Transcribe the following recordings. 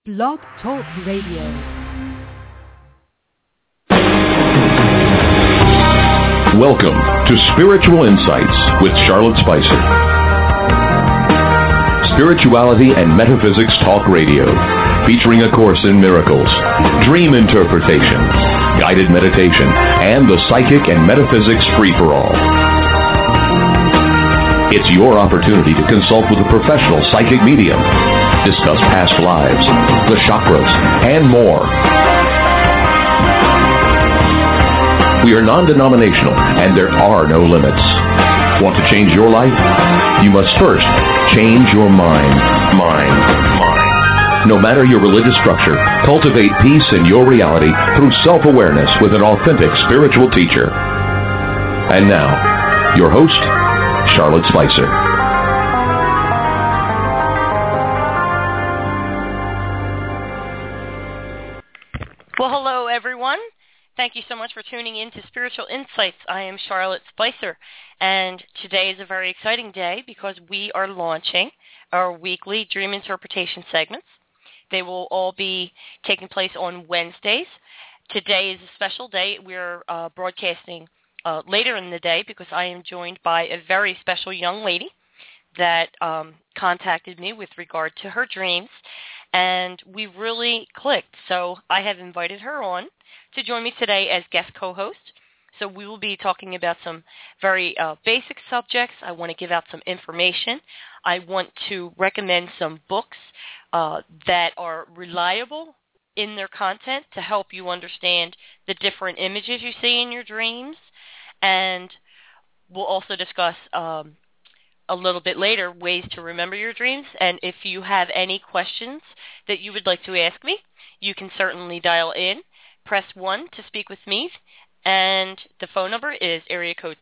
Blog Talk Radio. Welcome to Spiritual Insights with Charlotte Spicer. Spirituality and Metaphysics Talk Radio, featuring a course in miracles, dream interpretation, guided meditation, and the psychic and metaphysics free-for-all. It's your opportunity to consult with a professional psychic medium, discuss past lives, the chakras, and more. We are non-denominational, and there are no limits. Want to change your life? You must first change your mind. No matter your religious structure, cultivate peace in your reality through self-awareness with an authentic spiritual teacher. And now, your host, Charlotte Spicer. Well, hello, everyone. Thank you so much for tuning in to Spiritual Insights. I am Charlotte Spicer, and today is a very exciting day because we are launching our weekly dream interpretation segments. They will all be taking place on Wednesdays. Today is a special day. We're broadcasting later in the day because I am joined by a very special young lady that contacted me with regard to her dreams, and we really clicked. So I have invited her on to join me today as guest co-host. So we will be talking about some very basic subjects. I want to give out some information. I want to recommend some books that are reliable in their content to help you understand the different images you see in your dreams. And we'll also discuss a little bit later ways to remember your dreams. And if you have any questions that you would like to ask me, you can certainly dial in. Press 1 to speak with me, and the phone number is area code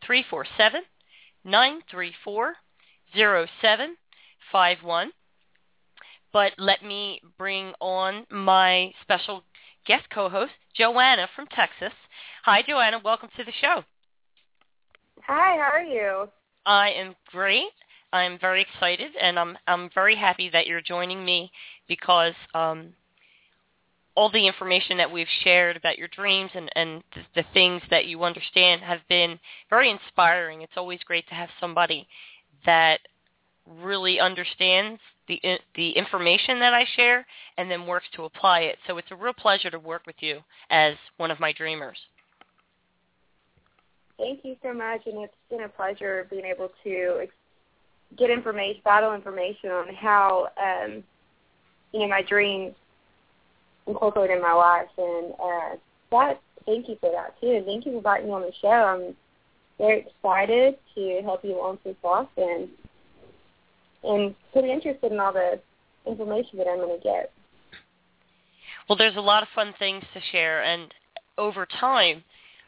347-934-0751. But let me bring on my special guest co-host, Joanna from Texas. Hi, Joanna. Welcome to the show. Hi, how are you? I am great. I'm very excited, and I'm very happy that you're joining me because all the information that we've shared about your dreams and the things that you understand have been very inspiring. It's always great to have somebody that really understands the information that I share and then works to apply it. So it's a real pleasure to work with you as one of my dreamers. Thank you so much, and it's been a pleasure being able to get vital information on how, my dreams incorporate in my life, and thank you for that, too, and thank you for inviting me on the show. I'm very excited to help you along this process, and pretty interested in all the information that I'm going to get. Well, there's a lot of fun things to share, and over time,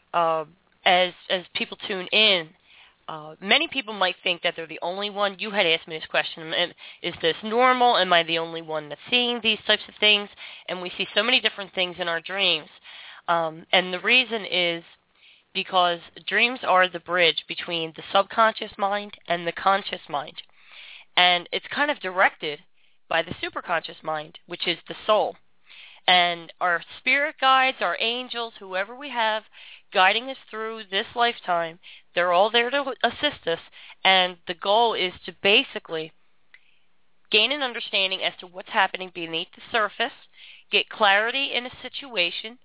as people tune in, many people might think that they're the only one. You had asked me this question, is this normal? Am I the only one that's seeing these types of things? And we see so many different things in our dreams. And the reason is because dreams are the bridge between the subconscious mind and the conscious mind. And it's kind of directed by the superconscious mind, which is the soul. And our spirit guides, our angels, whoever we have guiding us through this lifetime, they're all there to assist us. And the goal is to basically gain an understanding as to what's happening beneath the surface, get clarity in a situation,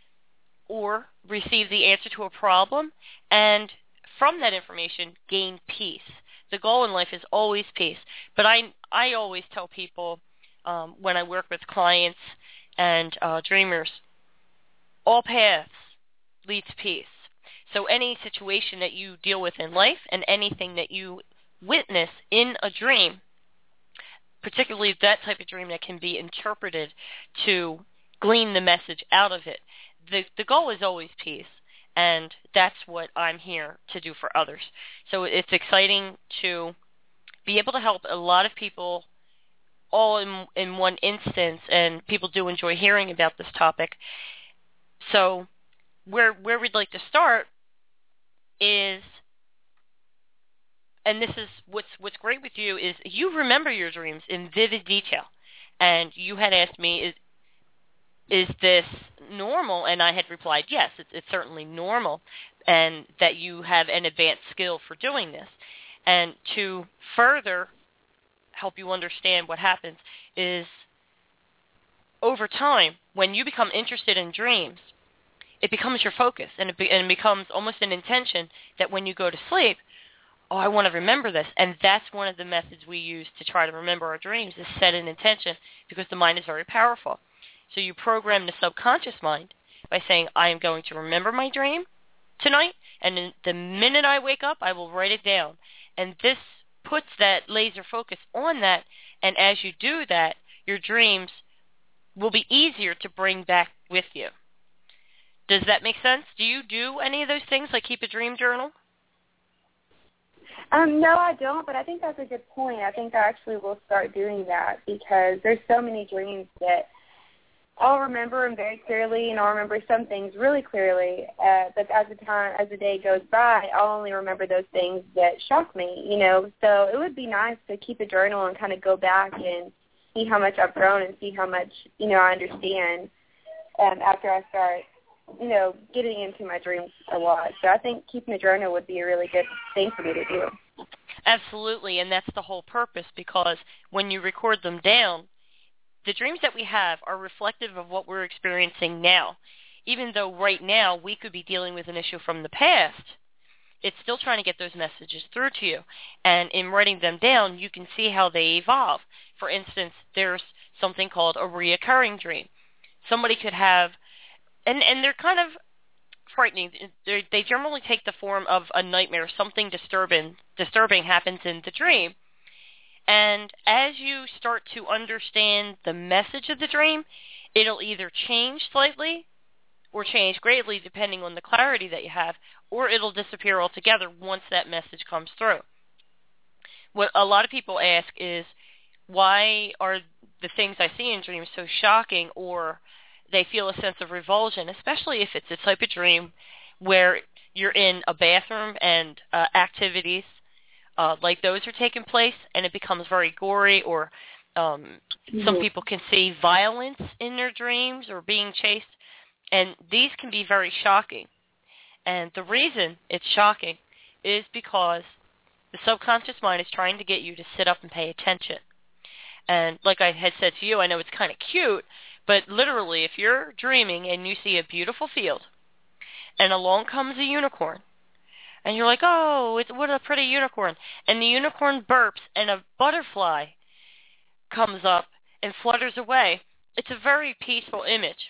or receive the answer to a problem, and from that information, gain peace. The goal in life is always peace. But I always tell people when I work with clients and dreamers, all paths lead to peace. So any situation that you deal with in life and anything that you witness in a dream, particularly that type of dream that can be interpreted to glean the message out of it, the goal is always peace. And that's what I'm here to do for others. So it's exciting to be able to help a lot of people all in one instance, and people do enjoy hearing about this topic. So where we'd like to start is, and this is what's great with you, is you remember your dreams in vivid detail. And you had asked me, is this normal? And I had replied, yes, it's certainly normal, and that you have an advanced skill for doing this. And to further help you understand what happens is, over time, when you become interested in dreams, it becomes your focus, and it becomes almost an intention that when you go to sleep, oh, I want to remember this. And that's one of the methods we use to try to remember our dreams, is set an intention, because the mind is very powerful. So you program the subconscious mind by saying, I am going to remember my dream tonight, and the minute I wake up, I will write it down. And this puts that laser focus on that, and as you do that, your dreams will be easier to bring back with you. Does that make sense? Do you do any of those things, like keep a dream journal? No, I don't, but I think that's a good point. I think I actually will start doing that, because there's so many dreams that I'll remember them very clearly, and I'll remember some things really clearly. But as the day goes by, I'll only remember those things that shock me, So it would be nice to keep a journal and kind of go back and see how much I've grown and see how much, I understand after I start, getting into my dreams a lot. So I think keeping a journal would be a really good thing for me to do. Absolutely, and that's the whole purpose, because when you record them down, the dreams that we have are reflective of what we're experiencing now. Even though right now we could be dealing with an issue from the past, it's still trying to get those messages through to you. And in writing them down, you can see how they evolve. For instance, there's something called a reoccurring dream. Somebody could have, and they're kind of frightening. They generally take the form of a nightmare. Something disturbing happens in the dream. And as you start to understand the message of the dream, it'll either change slightly or change greatly depending on the clarity that you have, or it'll disappear altogether once that message comes through. What a lot of people ask is, why are the things I see in dreams so shocking, or they feel a sense of revulsion, especially if it's a type of dream where you're in a bathroom and activities like those are taking place, and it becomes very gory, or some people can see violence in their dreams or being chased, and these can be very shocking. And the reason it's shocking is because the subconscious mind is trying to get you to sit up and pay attention. And like I had said to you, I know it's kind of cute, but literally if you're dreaming and you see a beautiful field and along comes a unicorn, and you're like, oh, what a pretty unicorn. And the unicorn burps, and a butterfly comes up and flutters away. It's a very peaceful image.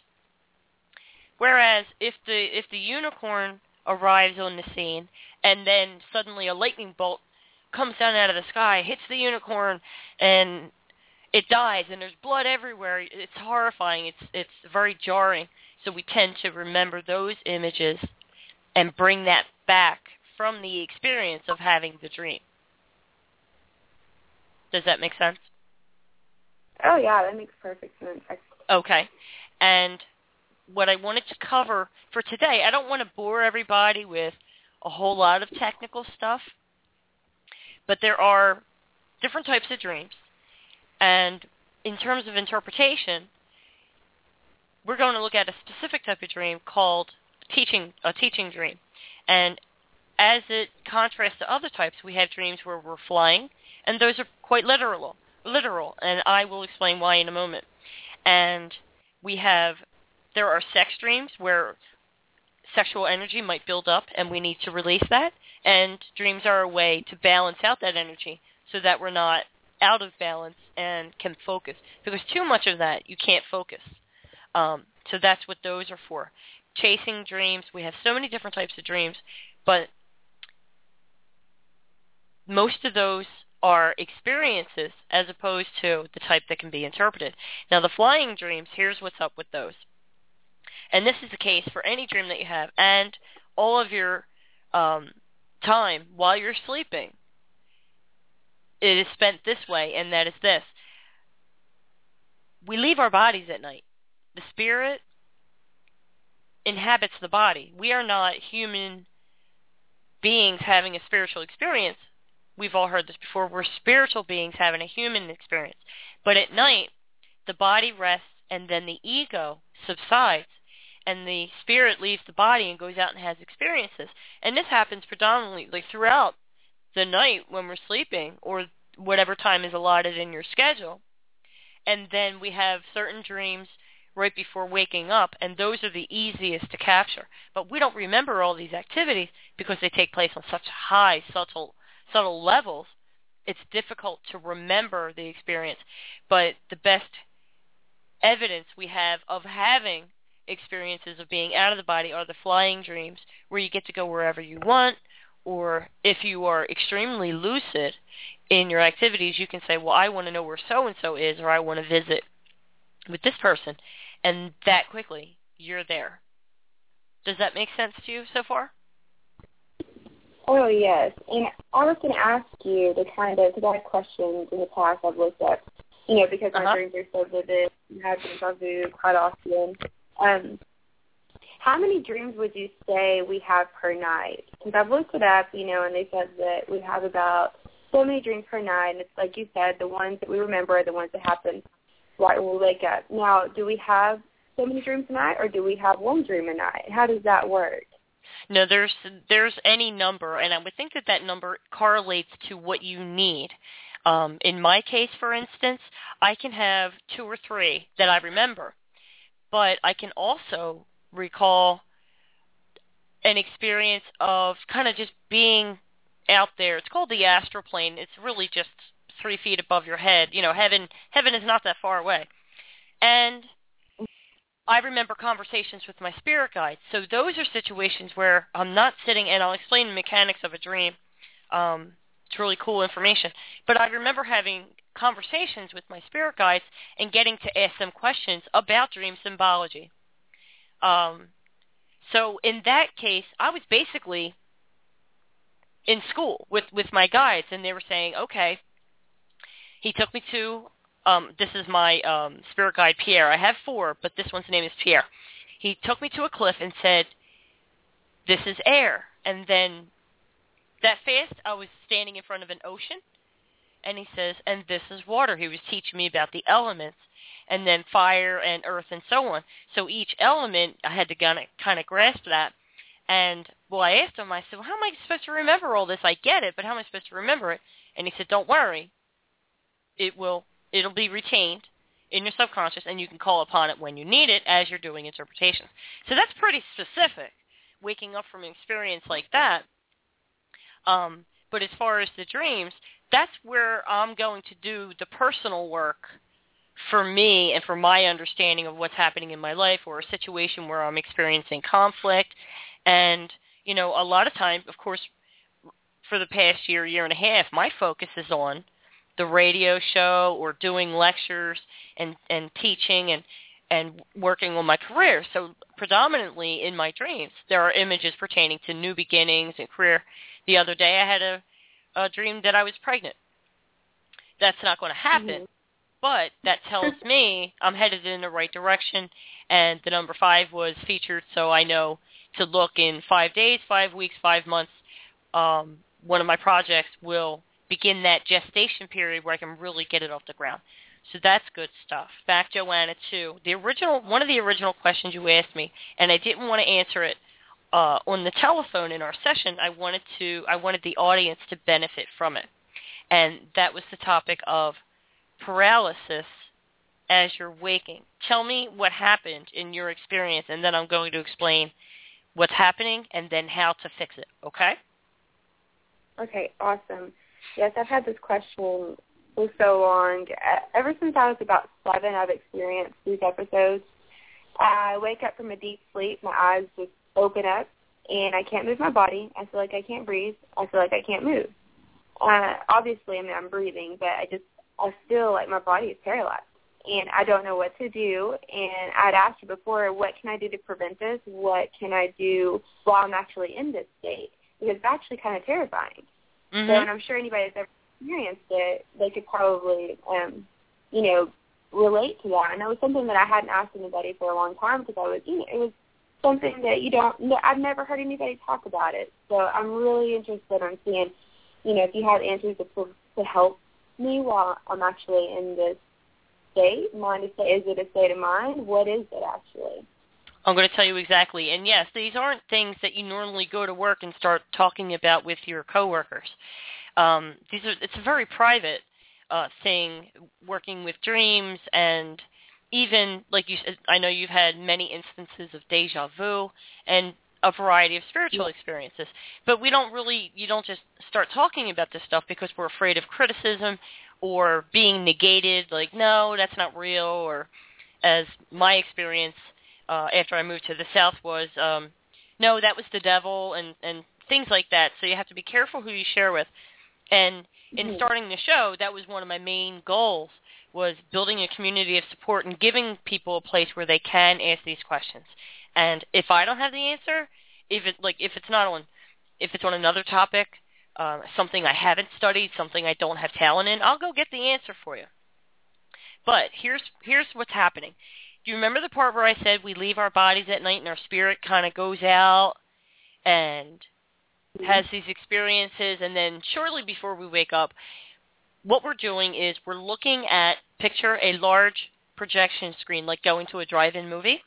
Whereas if the unicorn arrives on the scene, and then suddenly a lightning bolt comes down out of the sky, hits the unicorn, and it dies, and there's blood everywhere, it's horrifying. It's very jarring. So we tend to remember those images and bring that back from the experience of having the dream. Does that make sense? Oh, yeah, that makes perfect sense. Okay. And what I wanted to cover for today, I don't want to bore everybody with a whole lot of technical stuff, but there are different types of dreams. And in terms of interpretation, we're going to look at a specific type of dream called a teaching dream. And as it contrasts to other types, we have dreams where we're flying, and those are quite literal, and I will explain why in a moment. And there are sex dreams where sexual energy might build up, and we need to release that, and dreams are a way to balance out that energy so that we're not out of balance and can focus. Because too much of that, you can't focus. So that's what those are for. Chasing dreams, we have so many different types of dreams, but most of those are experiences as opposed to the type that can be interpreted. Now, the flying dreams, here's what's up with those. And this is the case for any dream that you have, and all of your time while you're sleeping, it is spent this way, and that is this. We leave our bodies at night. The spirit inhabits the body. We are not human beings having a spiritual experience. We've all heard this before. We're spiritual beings having a human experience. But at night, the body rests, and then the ego subsides, and the spirit leaves the body and goes out and has experiences. And this happens predominantly like throughout the night when we're sleeping, or whatever time is allotted in your schedule. And then we have certain dreams right before waking up, and those are the easiest to capture. But we don't remember all these activities because they take place on such high, subtle levels. It's difficult to remember the experience. But the best evidence we have of having experiences of being out of the body are the flying dreams, where you get to go wherever you want, or if you are extremely lucid in your activities, you can say, well, I want to know where so-and-so is, or I want to visit with this person, and that quickly, you're there. Does that make sense to you so far? Oh, yes. And I was going to ask you the kind of, because I had questions in the past I've looked up, because my dreams are so vivid, and have deja vu quite often. How many dreams would you say we have per night? Because I've looked it up, and they said that we have about so many dreams per night, and it's like you said, the ones that we remember are the ones that happen right when we wake up. Now, do we have so many dreams a night, or do we have one dream a night? How does that work? No, there's any number, and I would think that number correlates to what you need. In my case, for instance, I can have 2 or 3 that I remember, but I can also recall an experience of kind of just being out there. It's called the astral plane. It's really just 3 feet above your head. Heaven is not that far away. And I remember conversations with my spirit guides. So those are situations where I'm not sitting, and I'll explain the mechanics of a dream. It's really cool information. But I remember having conversations with my spirit guides and getting to ask them questions about dream symbology. So in that case, I was basically in school with my guides, and they were saying, okay, he took me to, this is my spirit guide, Pierre. I have 4, but this one's name is Pierre. He took me to a cliff and said, this is air. And then that fast, I was standing in front of an ocean, and he says, and this is water. He was teaching me about the elements, and then fire and earth and so on. So each element, I had to kind of grasp that. And, well, I asked him, I said, well, how am I supposed to remember all this? I get it, but how am I supposed to remember it? And he said, don't worry. It'll be retained in your subconscious, and you can call upon it when you need it as you're doing interpretations. So that's pretty specific, waking up from an experience like that. But as far as the dreams, that's where I'm going to do the personal work for me and for my understanding of what's happening in my life, or a situation where I'm experiencing conflict. And, a lot of times, of course, for the past year and a half, my focus is on the radio show or doing lectures and teaching and working on my career. So predominantly in my dreams, there are images pertaining to new beginnings and career. The other day I had a dream that I was pregnant. That's not going to happen, but that tells me I'm headed in the right direction, and the number 5 was featured, so I know to look in 5 days, 5 weeks, 5 months. One of my projects will begin that gestation period where I can really get it off the ground. So that's good stuff. Back, Joanna, too. One of the original questions you asked me, and I didn't want to answer it on the telephone in our session. I wanted the audience to benefit from it, and that was the topic of paralysis as you're waking. Tell me what happened in your experience, and then I'm going to explain what's happening and then how to fix it. Okay? Okay, awesome. Yes, I've had this question for so long. Ever since I was about 7, I've experienced these episodes. I wake up from a deep sleep, my eyes just open up, and I can't move my body. I feel like I can't breathe. I feel like I can't move. Obviously, I'm breathing, but I feel like my body is paralyzed, and I don't know what to do. And I'd asked you before, what can I do to prevent this? What can I do while I'm actually in this state? Because it's actually kind of terrifying. Mm-hmm. So, and I'm sure anybody that's ever experienced it, they could probably, relate to that. And it was something that I hadn't asked anybody for a long time, because it was something that I've never heard anybody talk about it. So I'm really interested in seeing, if you have answers to help me while I'm actually in this state. Is it a state of mind? What is it actually? I'm going to tell you exactly. And yes, these aren't things that you normally go to work and start talking about with your coworkers. It's a very private thing, working with dreams, and even, like you said, I know you've had many instances of deja vu and a variety of spiritual experiences. But you don't just start talking about this stuff because we're afraid of criticism or being negated, like, no, that's not real, or as my experience after I moved to the South was, no, that was the devil, and things like that. So you have to be careful who you share with. And in starting the show, that was one of my main goals, was building a community of support and giving people a place where they can ask these questions. And if I don't have the answer, if it's on another topic, something I haven't studied, something I don't have talent in, I'll go get the answer for you. But here's what's happening. Do you remember the part where I said we leave our bodies at night and our spirit kind of goes out and has these experiences, and then shortly before we wake up, what we're doing is we're looking at, picture a large projection screen, like going to a drive-in movie.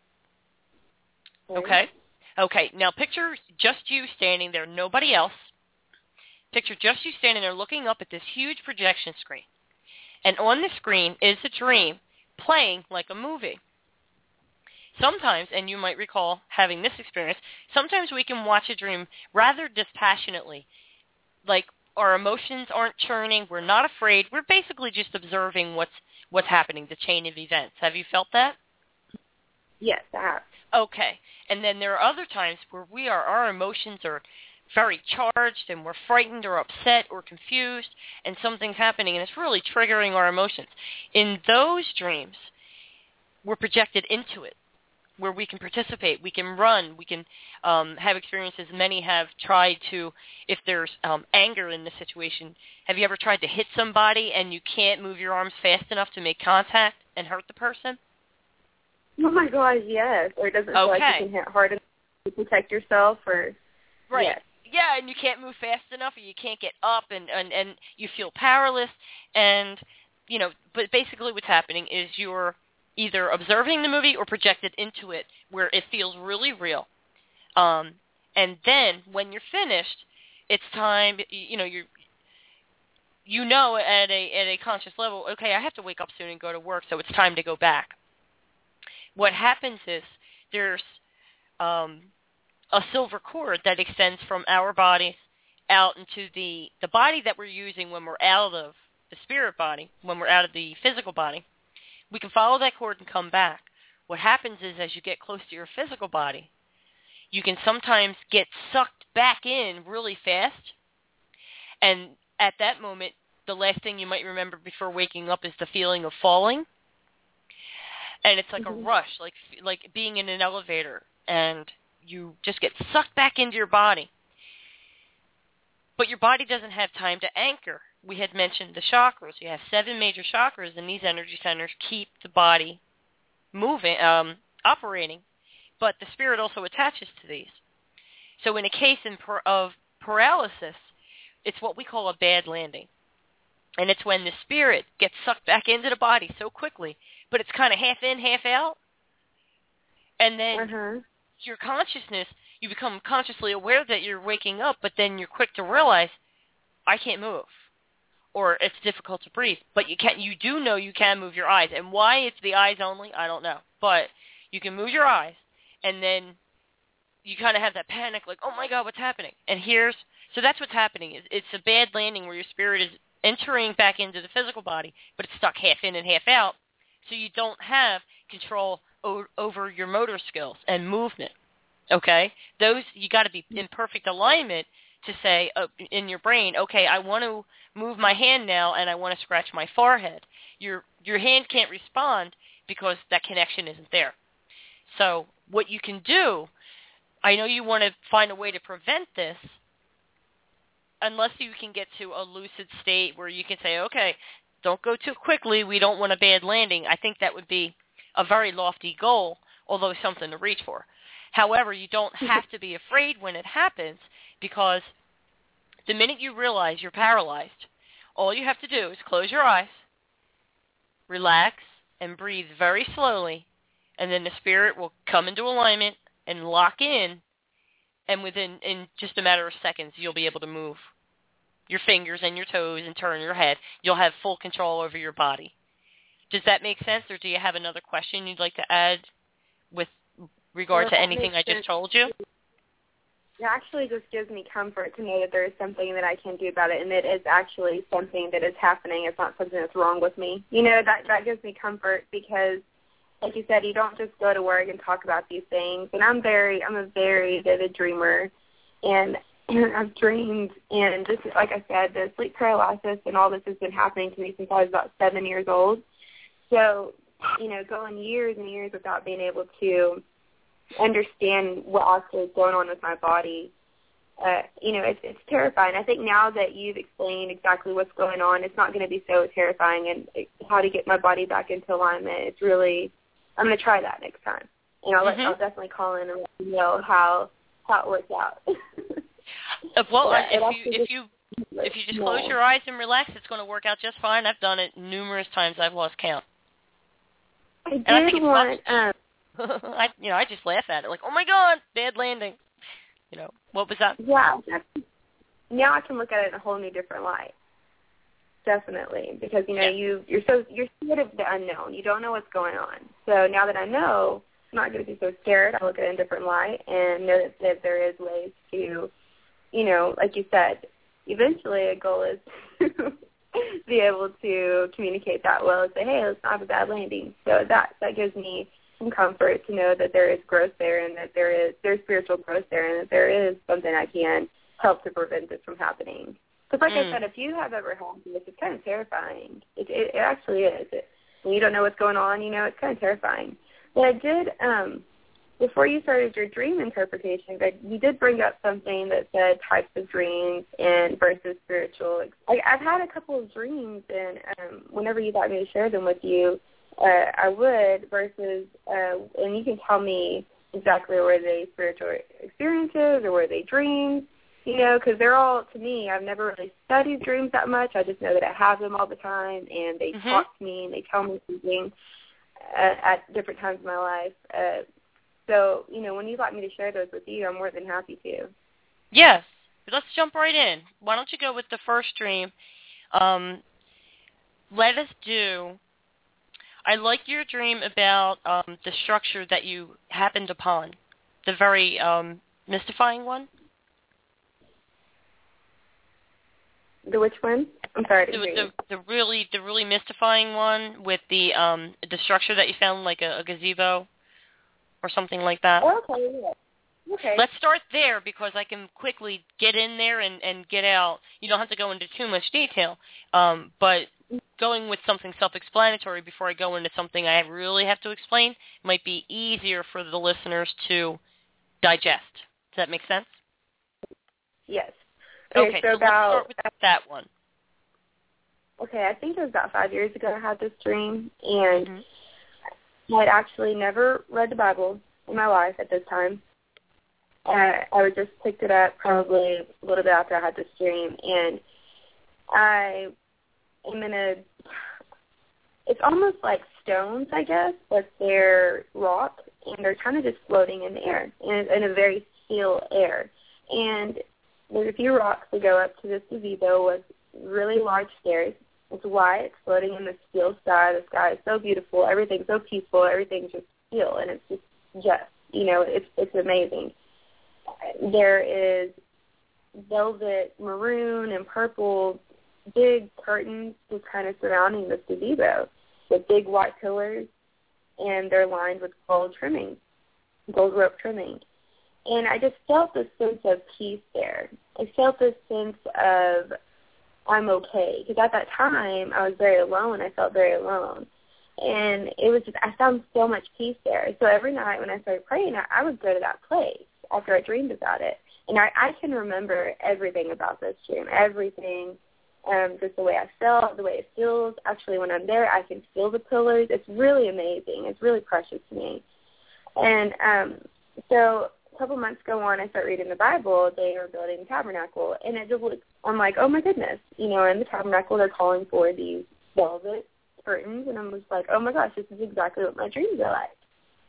Okay? Okay, now picture just you standing there, nobody else. Picture just you standing there looking up at this huge projection screen. And on the screen is a dream playing like a movie. Sometimes, and you might recall having this experience, sometimes we can watch a dream rather dispassionately. Like our emotions aren't churning, we're not afraid, we're basically just observing what's happening, the chain of events. Have you felt that? Yes, I have. Okay. And then there are other times where our emotions are very charged and we're frightened or upset or confused and something's happening and it's really triggering our emotions. In those dreams, we're projected into it, where we can participate, we can run, we can have experiences. Many have tried to, if there's anger in the situation, have you ever tried to hit somebody and you can't move your arms fast enough to make contact and hurt the person? Oh my gosh, yes. Or it doesn't feel like you can hit hard enough to protect yourself, or right. Yes. Yeah, and you can't move fast enough, or you can't get up, and you feel powerless, and but basically what's happening is you're either observing the movie or projected into it, where it feels really real. And then when you're finished, it's time. At a conscious level, okay, I have to wake up soon and go to work, so it's time to go back. What happens is there's a silver cord that extends from our bodies out into the body that we're using when we're out of the spirit body, when we're out of the physical body. We can follow that cord and come back. What happens is as you get close to your physical body, you can sometimes get sucked back in really fast. And at that moment, the last thing you might remember before waking up is the feeling of falling. And it's like a rush, like being in an elevator, and you just get sucked back into your body. But your body doesn't have time to anchor. We had mentioned the chakras. You have 7 major chakras, and these energy centers keep the body moving, operating. But the spirit also attaches to these. So in a case of paralysis, it's what we call a bad landing. And it's when the spirit gets sucked back into the body so quickly, but it's kind of half in, half out. And then your consciousness, you become consciously aware that you're waking up, but then you're quick to realize, I can't move. Or it's difficult to breathe. But you do know you can move your eyes. And why it's the eyes only, I don't know. But you can move your eyes, and then you kind of have that panic, like, oh my God, what's happening? And so that's what's happening. It's a bad landing where your spirit is entering back into the physical body, but it's stuck half in and half out, so you don't have control over your motor skills and movement, okay? Those, you got to be in perfect alignment to say in your brain, okay, I want to move my hand now and I want to scratch my forehead. Your hand can't respond because that connection isn't there. So what you can do, I know you want to find a way to prevent this, unless you can get to a lucid state where you can say, okay, don't go too quickly, we don't want a bad landing. I think that would be a very lofty goal, although something to reach for. However, you don't have to be afraid when it happens, because the minute you realize you're paralyzed, all you have to do is close your eyes, relax, and breathe very slowly, and then the spirit will come into alignment and lock in, and in just a matter of seconds, you'll be able to move your fingers and your toes and turn your head. You'll have full control over your body. Does that make sense, or do you have another question you'd like to add with regard to anything I just told you? It actually just gives me comfort to know that there is something that I can do about it, and it is actually something that is happening. It's not something that's wrong with me. You know, that gives me comfort because, like you said, you don't just go to work and talk about these things. And I'm a very vivid dreamer, and I've dreamed, and this is, like I said, the sleep paralysis and all this has been happening to me since I was about 7 years old. So, you know, going years and years without being able to understand what actually is going on with my body, you know, it's terrifying. I think now that you've explained exactly what's going on, it's not going to be so terrifying, and how to get my body back into alignment, it's really, I'm going to try that next time. And I'll definitely call in and let you know how it works out. Well, if you just close your eyes and relax, it's going to work out just fine. I've done it numerous times. I've lost count. I think it's fun. I just laugh at it, like, oh my God, bad landing. You know, what was that? Yeah. Now I can look at it in a whole new different light. Definitely, because you know you're scared of the unknown. You don't know what's going on. So now that I know, I'm not going to be so scared. I look at it in a different light and know that there is ways to, you know, like you said, eventually a goal is to be able to communicate that well and say, hey, let's not have a bad landing. So that gives me some comfort to know that there is growth there, and that there's spiritual growth there, and that there is something I can help to prevent this from happening. Because like I said, if you have ever had this, it's kind of terrifying. It actually is. When you don't know what's going on, you know, it's kind of terrifying. But I did, before you started your dream interpretation, you did bring up something that said types of dreams and versus spiritual. I've had a couple of dreams, and whenever you'd like me to share them with you, I would, versus, and you can tell me exactly were they spiritual experiences or were they dreams, you know, because they're all, to me, I've never really studied dreams that much. I just know that I have them all the time, and they talk to me and they tell me something at different times in my life. So, you know, when you'd like me to share those with you, I'm more than happy to. Yes. Let's jump right in. Why don't you go with the first dream? Let us do... I like your dream about the structure that you happened upon, the very mystifying one. The which one? I'm sorry. The really mystifying one with the structure that you found, like a gazebo or something like that. Okay. Yeah. Okay. Let's start there because I can quickly get in there and get out. You don't have to go into too much detail, but going with something self-explanatory before I go into something I really have to explain might be easier for the listeners to digest. Does that make sense? Yes. Okay, so let's start with that one. Okay, I think it was about 5 years ago I had this dream, and I had actually never read the Bible in my life at this time. I had just picked it up probably a little bit after I had this dream, and I am in it's almost like stones, I guess, but they're rock, and they're kind of just floating in the air, in a very still air. And there's a few rocks that go up to this gazebo with really large stairs. It's white, it's floating in the still sky. The sky is so beautiful, everything's so peaceful, everything's just still, and it's just, you know, it's amazing. There is velvet, maroon, and purple big curtains just kind of surrounding this gazebo with big white pillars, and they're lined with gold rope trimming. And I just felt this sense of peace there. I felt this sense of I'm okay, because at that time I was very alone. I felt very alone. And it was just, I found so much peace there. So every night when I started praying, I would go to that place after I dreamed about it. And I can remember everything about this dream, everything, just the way I felt, the way it feels. Actually, when I'm there, I can feel the pillars. It's really amazing. It's really precious to me. And so a couple months go on, I start reading the Bible. They are building a tabernacle. And it just looks, I'm like, oh, my goodness. You know, in the tabernacle, they're calling for these velvet curtains. And I'm just like, oh, my gosh, this is exactly what my dreams are like.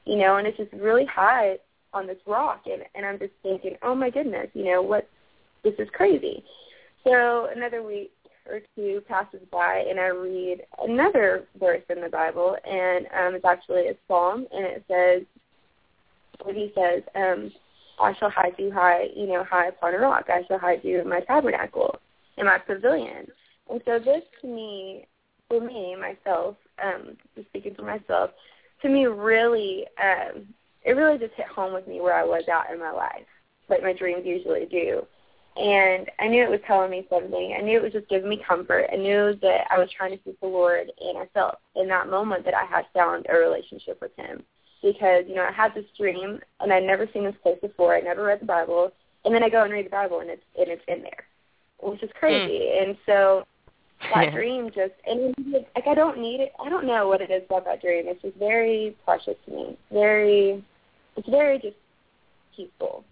and it's just really high on this rock, and I'm just thinking, oh my goodness, this is crazy. So another week or two passes by, and I read another verse in the Bible, and it's actually a psalm, and it says, he says, I shall hide you high upon a rock. I shall hide you in my tabernacle, in my pavilion. And so this, to me, for me, myself, just speaking for myself, to me really, it really just hit home with me where I was at in my life, like my dreams usually do. And I knew it was telling me something. I knew it was just giving me comfort. I knew that I was trying to seek the Lord, and I felt in that moment that I had found a relationship with him. Because, I had this dream, and I'd never seen this place before. I never read the Bible. And then I go and read the Bible, and it's in there, which is crazy. And so that dream just, and like, I don't need it. I don't know what it is about that dream. It's just very precious to me. It's very just peaceful.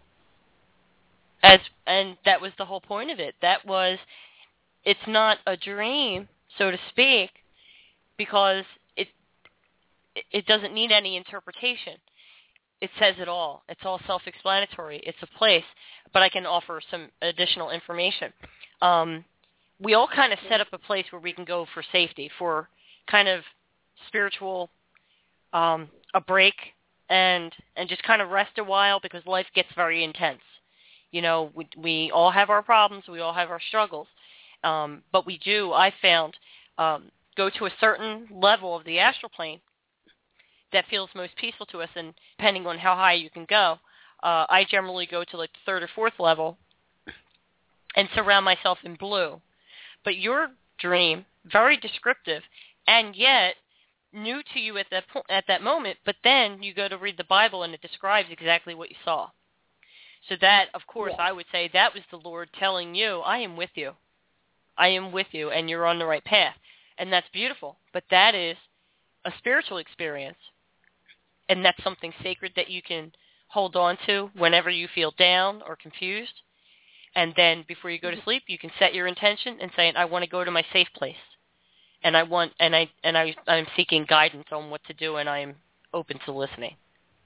And that was the whole point of it. It's not a dream, so to speak, because it doesn't need any interpretation. It says it all. It's all self-explanatory. It's a place, but I can offer some additional information. We all kind of set up a place where we can go for safety, for kind of spiritual, a break, and just kind of rest a while, because life gets very intense. We all have our problems. We all have our struggles. But we do, I found, go to a certain level of the astral plane that feels most peaceful to us, and depending on how high you can go, I generally go to like the third or fourth level and surround myself in blue. But your dream, very descriptive, and yet new to you at that moment, but then you go to read the Bible and it describes exactly what you saw. So that, of course, I would say that was the Lord telling you, I am with you. I am with you, and you're on the right path. And that's beautiful. But that is a spiritual experience. And that's something sacred that you can hold on to whenever you feel down or confused. And then before you go to sleep, you can set your intention and say, I want to go to my safe place. And I'm seeking guidance on what to do, and I am open to listening.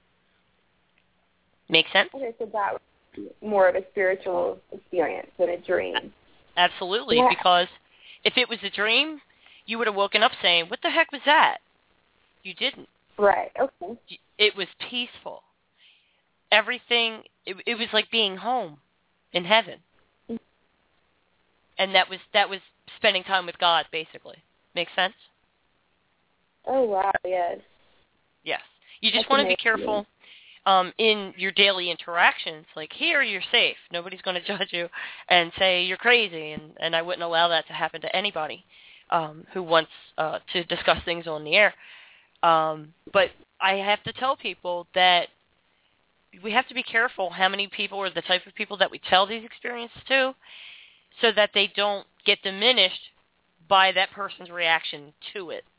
Make sense? Okay, so that was more of a spiritual experience than a dream. Absolutely, because if it was a dream, you would have woken up saying, what the heck was that? You didn't. Right, okay. It was peaceful. Everything, it was like being home in heaven. Mm-hmm. And that was spending time with God, basically. Make sense? Oh, wow, yes. Yes. You just want to be careful in your daily interactions. Like, here, you're safe. Nobody's going to judge you and say you're crazy, and I wouldn't allow that to happen to anybody who wants to discuss things on the air. But I have to tell people that we have to be careful how many people or the type of people that we tell these experiences to, so that they don't get diminished by that person's reaction to it.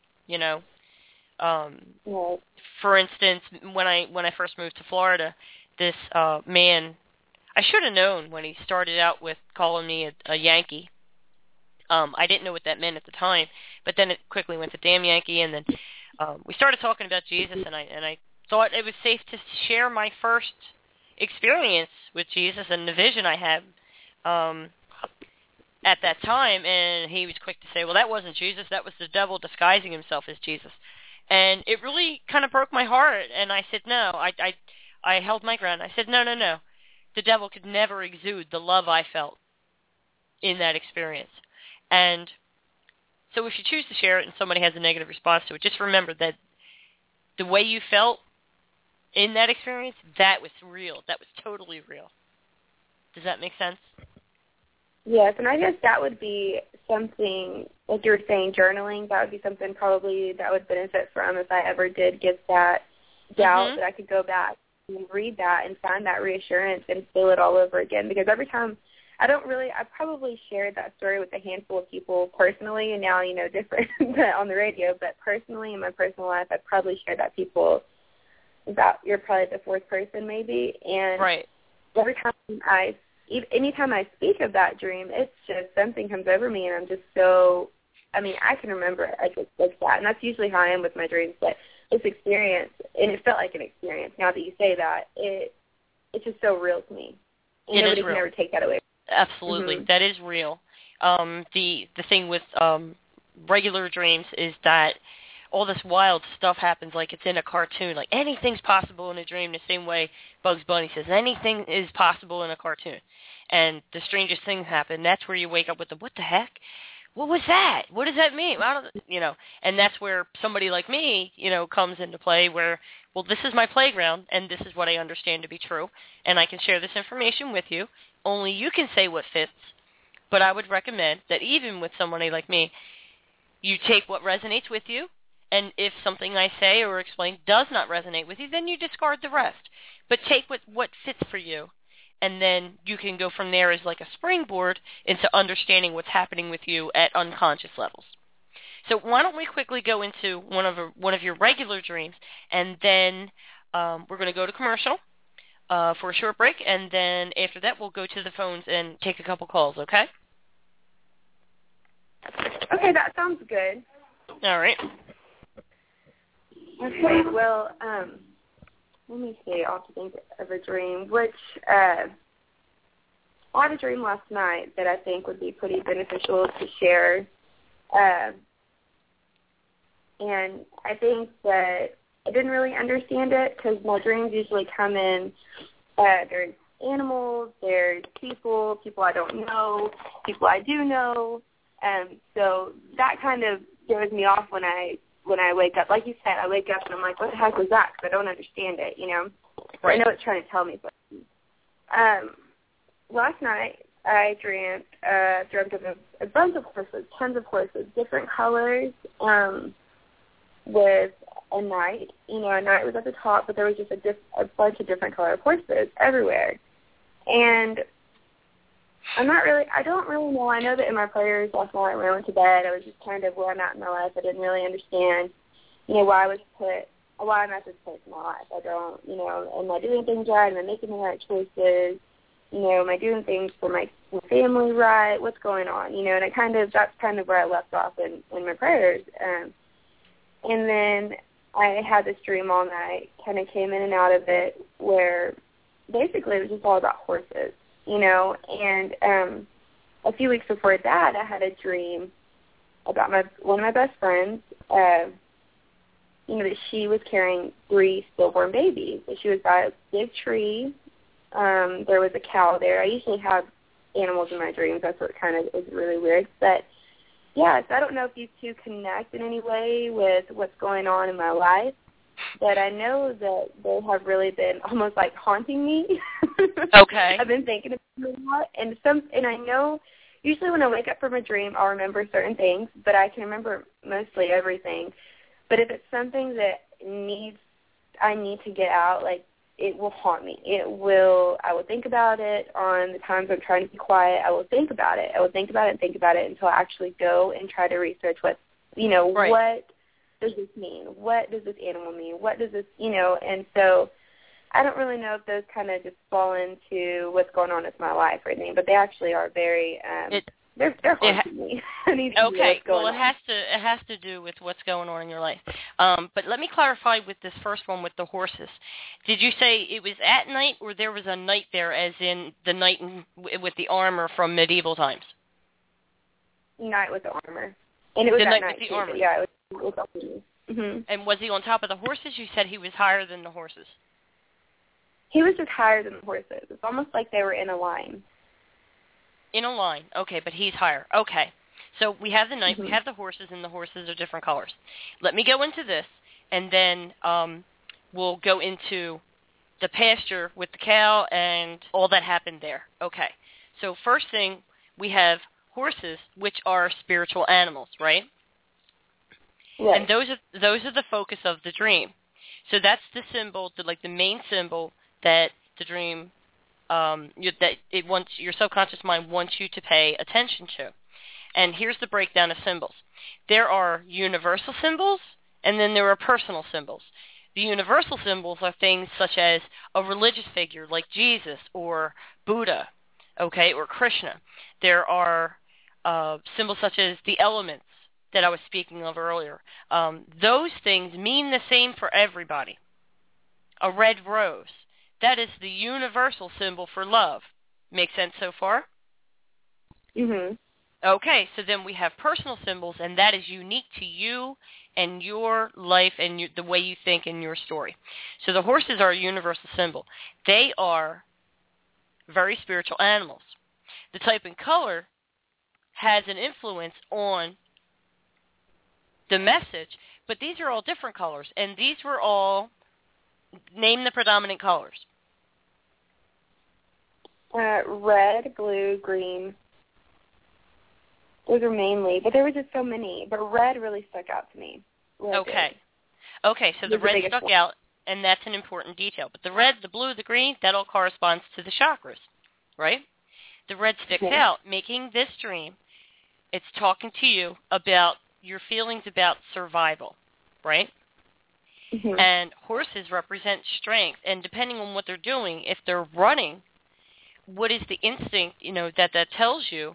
For instance, when I first moved to Florida, this man, I should have known when he started out with calling me a Yankee. I didn't know what that meant at the time, but then it quickly went to damn Yankee, and then we started talking about Jesus, and I thought it was safe to share my first experience with Jesus and the vision I had at that time, and he was quick to say, well, that wasn't Jesus, that was the devil disguising himself as Jesus. And it really kind of broke my heart, and I said, no, I held my ground. I said, no. The devil could never exude the love I felt in that experience. And so if you choose to share it and somebody has a negative response to it, just remember that the way you felt in that experience, that was real. That was totally real. Does that make sense? Yes, and I guess that would be something, like you were saying, journaling, that would be something probably that would benefit from if I ever did get that doubt, that I could go back and read that and find that reassurance and feel it all over again. Because every time, I probably shared that story with a handful of people personally, and now, different on the radio, but personally in my personal life, I've probably shared that people about, you're probably the fourth person maybe, and right. Every time anytime I speak of that dream, it's just something comes over me, and I'm just so, I can remember it just like that, and that's usually how I am with my dreams, but experience, and it felt like an experience. Now that you say that, it's just so real to me. And it nobody is real. can ever take that away. Absolutely. Mm-hmm. That is real. The thing with regular dreams is that all this wild stuff happens like it's in a cartoon. Like anything's possible in a dream the same way Bugs Bunny says anything is possible in a cartoon. And the strangest things happen. That's where you wake up with the, what the heck? What was that? What does that mean? I don't, and that's where somebody like me, comes into play where, well, this is my playground, and this is what I understand to be true, and I can share this information with you. Only you can say what fits, but I would recommend that even with somebody like me, you take what resonates with you, and if something I say or explain does not resonate with you, then you discard the rest. But take what fits for you. And then you can go from there as like a springboard into understanding what's happening with you at unconscious levels. So why don't we quickly go into one of your regular dreams, and then we're going to go to commercial for a short break, and then after that we'll go to the phones and take a couple calls, okay? Okay, that sounds good. All right. Okay, well, let me see. I'll have to think of a dream, which I had a dream last night that I think would be pretty beneficial to share. And I think that I didn't really understand it because my dreams usually come in, there's animals, there's people I don't know, people I do know. So that kind of throws me off when I wake up. Like you said, I wake up and I'm like, what the heck was that? Because I don't understand it, Right. I know it's trying to tell me something. Last night I dreamt of a bunch of horses, tons of horses, different colors, with a knight. A knight was at the top, but there was just a bunch of different colored horses everywhere. And I don't really know. I know that in my prayers last night when I went to bed, I was just kind of where I'm at in my life. I didn't really understand, why I'm at this place in my life. I don't, am I doing things right? Am I making the right choices? Am I doing things for my family right? What's going on? And that's kind of where I left off in my prayers. And then I had this dream all night, kind of came in and out of it, where basically it was just all about horses. And a few weeks before that, I had a dream about one of my best friends, that she was carrying 3 stillborn babies. So she was by a big tree. There was a cow there. I usually have animals in my dreams. That's what kind of is really weird. But, yeah, so I don't know if you two connect in any way with what's going on in my life, but I know that they have really been almost like haunting me. Okay. I've been thinking about them a lot, and I know usually when I wake up from a dream, I'll remember certain things, but I can remember mostly everything. But if it's something that I need to get out, like, it will haunt me. I will think about it on the times I'm trying to be quiet. I will think about it. I will think about it and think about it until I actually go and try to research what does this mean? What does this animal mean? What does this, and so I don't really know if those kind of just fall into what's going on with my life or anything, but they actually are very, they're haunting me. Okay, well, it has to do with what's going on in your life. But let me clarify with this first one with the horses. Did you say it was at night, or there was a knight there, as in the knight with the armor from medieval times? Knight with the armor. And it was the at knight night with the too, armor. Yeah, it was mm-hmm. And was he on top of the horses? You said he was higher than the horses. He was just higher than the horses. It's almost like they were in a line. In a line. Okay, but he's higher. Okay. So we have the knight, mm-hmm. we have the horses, and the horses are different colors. Let me go into this, and then we'll go into the pasture with the cow and all that happened there. Okay. So first thing, we have horses, which are spiritual animals, right? Right. And those are the focus of the dream. So that's the symbol, the main symbol that the dream, your subconscious mind wants you to pay attention to. And here's the breakdown of symbols. There are universal symbols, and then there are personal symbols. The universal symbols are things such as a religious figure like Jesus or Buddha, okay, or Krishna. There are symbols such as the elements, that I was speaking of earlier. Those things mean the same for everybody. A red rose, that is the universal symbol for love. Make sense so far? Mhm. Okay, so then we have personal symbols, and that is unique to you and your life and the way you think in your story. So the horses are a universal symbol. They are very spiritual animals. The type and color has an influence on the message, but these are all different colors, and these were all, name the predominant colors. Red, blue, green. Those are mainly, but there were just so many. But red really stuck out to me. Red Okay. did. Okay, so the Was the red biggest stuck one. out, and that's an important detail. But the red, the blue, the green, that all corresponds to the chakras, right? The red sticks Okay. out, making this dream, it's talking to you about your feelings about survival, right? Mhm. And horses represent strength, and depending on what they're doing, if they're running, what is the instinct, that tells you?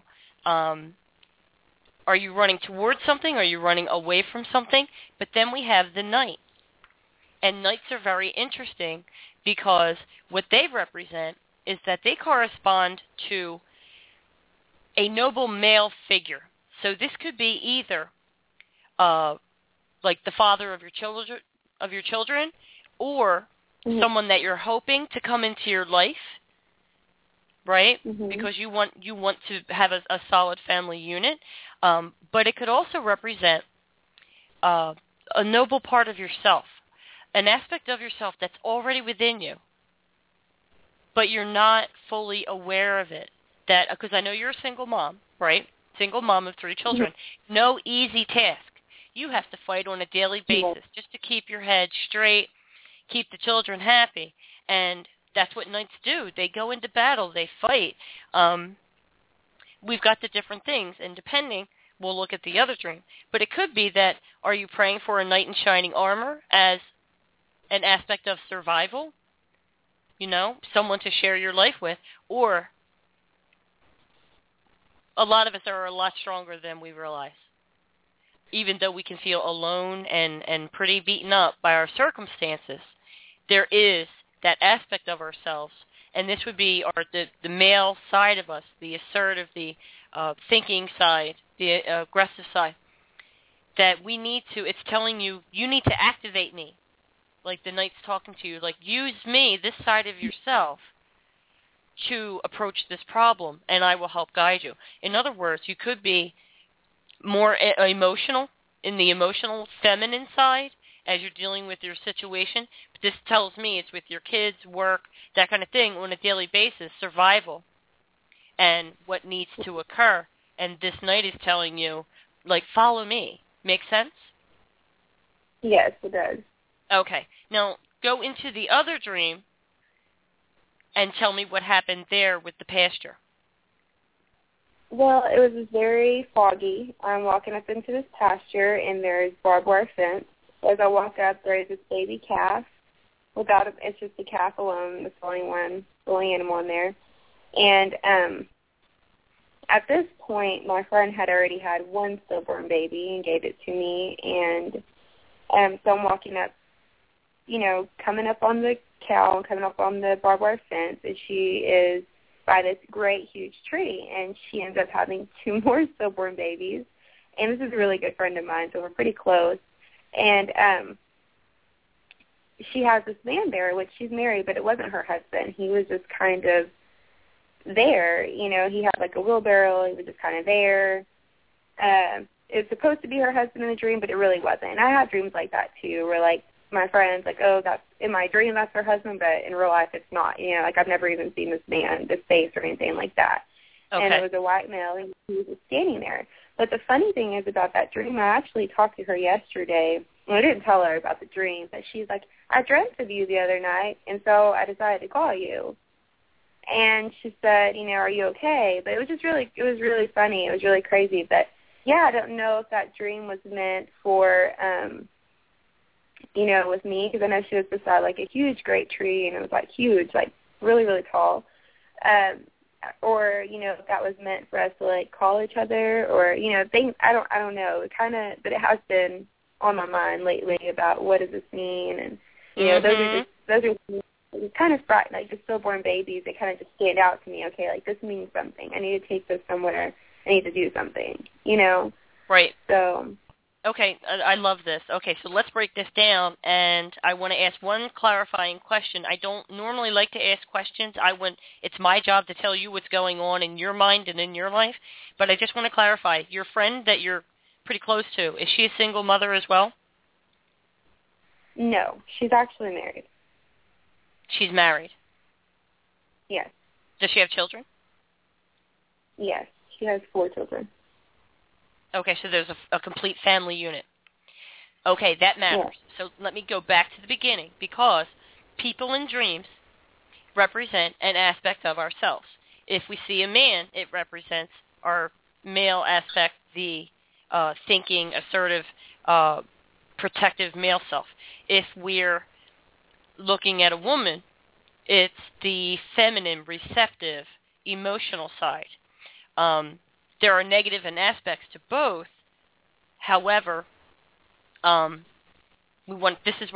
Are you running towards something? Are you running away from something? But then we have the knight. And knights are very interesting because what they represent is that they correspond to a noble male figure. So this could be either like the father of your children, or Mhm. someone that you're hoping to come into your life, right? Mhm. Because you want to have a solid family unit. But it could also represent a noble part of yourself, an aspect of yourself that's already within you, but you're not fully aware of it. That, because I know you're a single mom, right? Single mom of 3 children. No easy task. You have to fight on a daily basis just to keep your head straight, keep the children happy, and that's what knights do. They go into battle. They fight. We've got the different things, and depending, we'll look at the other dream. But it could be that, are you praying for a knight in shining armor as an aspect of survival? Someone to share your life with, or a lot of us are a lot stronger than we realize. Even though we can feel alone and pretty beaten up by our circumstances, there is that aspect of ourselves, and this would be the male side of us, the assertive, the thinking side, the aggressive side, that we need to, it's telling you, you need to activate me. Like the knight's talking to you, like, use me, this side of yourself, to approach this problem, and I will help guide you. In other words, you could be more emotional, in the emotional feminine side, as you're dealing with your situation. But this tells me it's with your kids, work, that kind of thing, on a daily basis, survival, and what needs to occur. And this knight is telling you, like, follow me. Make sense? Yes, it does. Okay. Now, go into the other dream and tell me what happened there with the pasture. Well, it was very foggy. I'm walking up into this pasture, and there's barbed wire fence. As I walk up, there's this baby calf. It's just a calf alone, the only animal in there. And at this point, my friend had already had one stillborn baby and gave it to me. And so I'm walking up, coming up on the cow, coming up on the barbed wire fence, and she is by this great, huge tree. And she ends up having 2 more stillborn babies. And this is a really good friend of mine, so we're pretty close. And she has this man there, which she's married, but it wasn't her husband. He was just kind of there. He had like a wheelbarrow. He was just kind of there. It was supposed to be her husband in the dream, but it really wasn't. And I have dreams like that too, where like my friend's like, oh, that's in my dream, that's her husband, but in real life it's not. Like I've never even seen this man, this face or anything like that. Okay. And it was a white male, and he was just standing there. But the funny thing is about that dream, I actually talked to her yesterday. Well, I didn't tell her about the dream, but she's like, I dreamt of you the other night, and so I decided to call you. And she said, are you okay? But it was really funny. It was really crazy. But, yeah, I don't know if that dream was meant for, with me, because I know she was beside, like, a huge great tree, and it was, like, huge, like, really, really tall. or, if that was meant for us to, like, call each other or, things, I don't know. It kind of, but it has been on my mind lately about what does this mean, and, those are kind of frightening, like the stillborn babies, they kind of just stand out to me. Okay, like, this means something. I need to take this somewhere. I need to do something, Right. So. Okay, I love this. Okay, so let's break this down, and I want to ask one clarifying question. I don't normally like to ask questions. It's my job to tell you what's going on in your mind and in your life, but I just want to clarify. Your friend that you're pretty close to, is she a single mother as well? No, she's actually married. She's married? Yes. Does she have children? Yes, she has 4 children. Okay, so there's a complete family unit. Okay, that matters. Yeah. So let me go back to the beginning, because people in dreams represent an aspect of ourselves. If we see a man, it represents our male aspect, the thinking, assertive, protective male self. If we're looking at a woman, it's the feminine, receptive, emotional side. There are negative and aspects to both. However, this is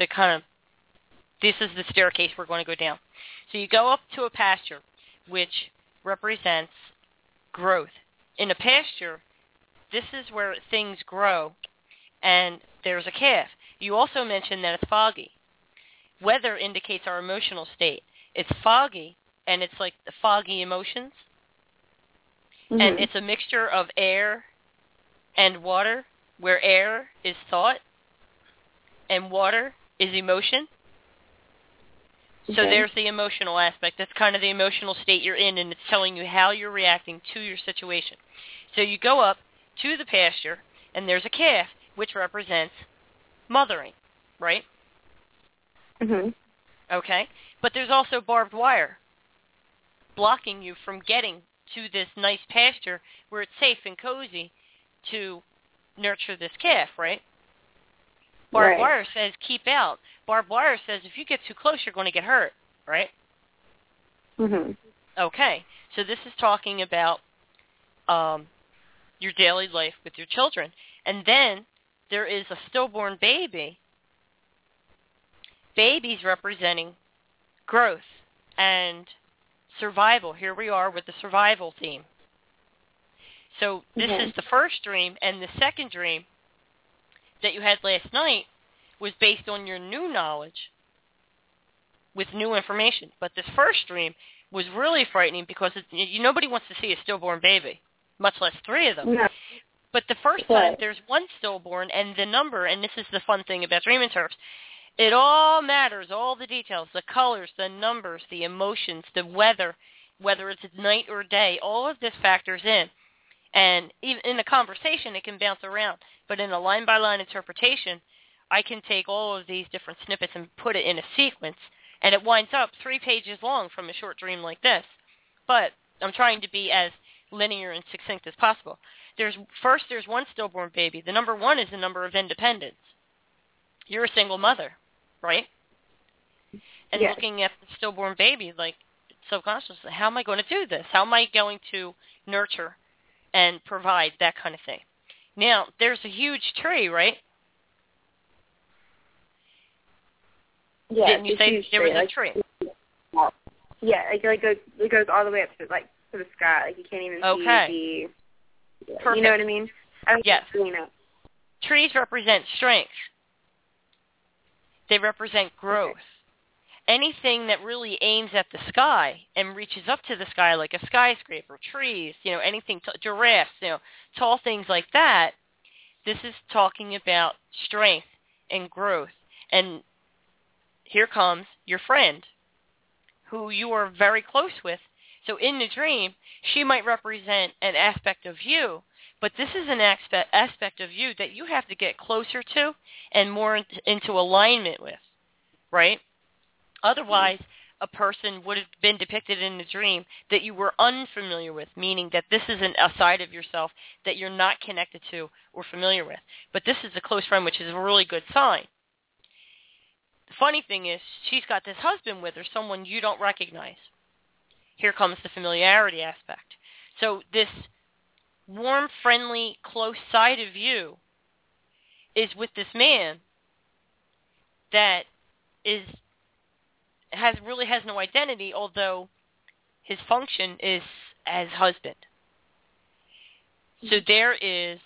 the staircase we're going to go down. So you go up to a pasture, which represents growth. In a pasture, this is where things grow, and there's a calf. You also mentioned that it's foggy. Weather indicates our emotional state. It's foggy, and it's like the foggy emotions. Mm-hmm. And it's a mixture of air and water, where air is thought and water is emotion. Okay. So there's the emotional aspect. That's kind of the emotional state you're in, and it's telling you how you're reacting to your situation. So you go up to the pasture, and there's a calf, which represents mothering, right? Mm-hmm. Okay. But there's also barbed wire blocking you from getting to this nice pasture where it's safe and cozy to nurture this calf, right? Barbed wire says keep out. Barbed wire says if you get too close, you're going to get hurt, right? Mm-hmm. Okay. So this is talking about your daily life with your children. And then there is a stillborn baby. Babies representing growth and survival. Here we are with the survival theme. So this is the first dream, and the second dream that you had last night was based on your new knowledge with new information. But this first dream was really frightening because nobody wants to see a stillborn baby, much less 3 of them. No. But the first time there's one stillborn, and the number, and this is the fun thing about dream interps, it all matters, all the details, the colors, the numbers, the emotions, the weather, whether it's night or day, all of this factors in. And even in a conversation, it can bounce around. But in a line-by-line interpretation, I can take all of these different snippets and put it in a sequence, and it winds up 3 pages long from a short dream like this. But I'm trying to be as linear and succinct as possible. There's one stillborn baby. The number 1 is the number of independence. You're a single mother, right? And looking at the stillborn baby, like subconsciously, how am I going to do this? How am I going to nurture and provide that kind of thing? Now, there's a huge tree, right? Yeah. Didn't you say there was a tree? Yeah, it goes all the way up to the sky. Like you can't even see the. Perfect. You know what I mean? Yes. Trees represent strength. They represent growth. Okay. Anything that really aims at the sky and reaches up to the sky, like a skyscraper, trees, anything, giraffes, tall things like that, this is talking about strength and growth. And here comes your friend, who you are very close with. So in the dream, she might represent an aspect of you, but this is an aspect of you that you have to get closer to and more into alignment with, right? Otherwise, a person would have been depicted in the dream that you were unfamiliar with, meaning that this isn't a side of yourself that you're not connected to or familiar with. But this is a close friend, which is a really good sign. The funny thing is, she's got this husband with her, someone you don't recognize. here comes the familiarity aspect. So this warm, friendly, close side of you is with this man that really has no identity, although his function is as husband. So there is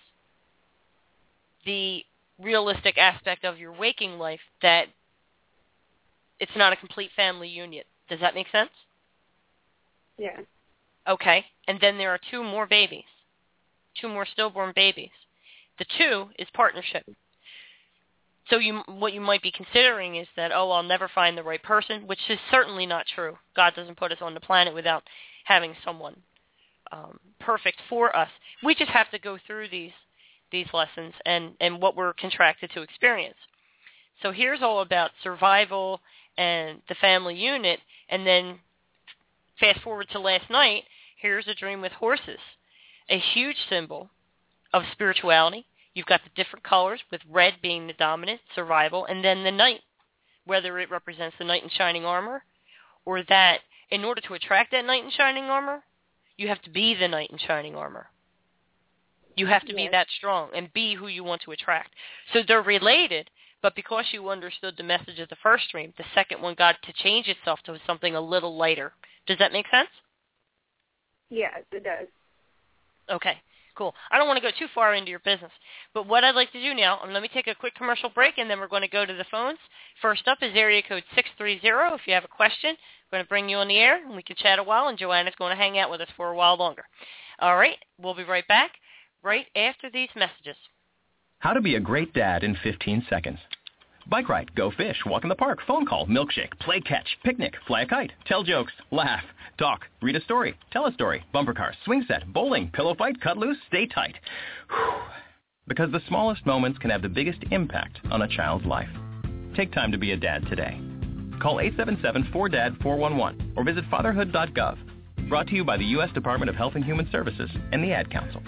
the realistic aspect of your waking life that it's not a complete family union. Does that make sense? Yeah. Okay. And then there are two more stillborn babies. The two is partnership. So what you might be considering is that, I'll never find the right person, which is certainly not true. God doesn't put us on the planet without having someone perfect for us. We just have to go through these lessons and what we're contracted to experience. So here's all about survival and the family unit, and then fast forward to last night, here's a dream with horses, a huge symbol of spirituality. You've got the different colors, with red being the dominant, survival, and then the knight, whether it represents the knight in shining armor, or that in order to attract that knight in shining armor, you have to be the knight in shining armor. You have to be that strong and be who you want to attract. So they're related, but because you understood the message of the first dream, the second one got to change itself to something a little lighter. Does that make sense? Yes, it does. Okay, cool. I don't want to go too far into your business, but what I'd like to do now, let me take a quick commercial break, and then we're going to go to the phones. First up is area code 630. If you have a question, we're going to bring you on the air, and we can chat a while, and Joanna's going to hang out with us for a while longer. All right, we'll be right back right after these messages. How to be a great dad in 15 seconds. Bike ride, go fish, walk in the park, phone call, milkshake, play catch, picnic, fly a kite, tell jokes, laugh, talk, read a story, tell a story, bumper car, swing set, bowling, pillow fight, cut loose, stay tight. Whew. Because the smallest moments can have the biggest impact on a child's life. Take time to be a dad today. Call 877-4DAD-411 or visit fatherhood.gov. Brought to you by the U.S. Department of Health and Human Services and the Ad Council.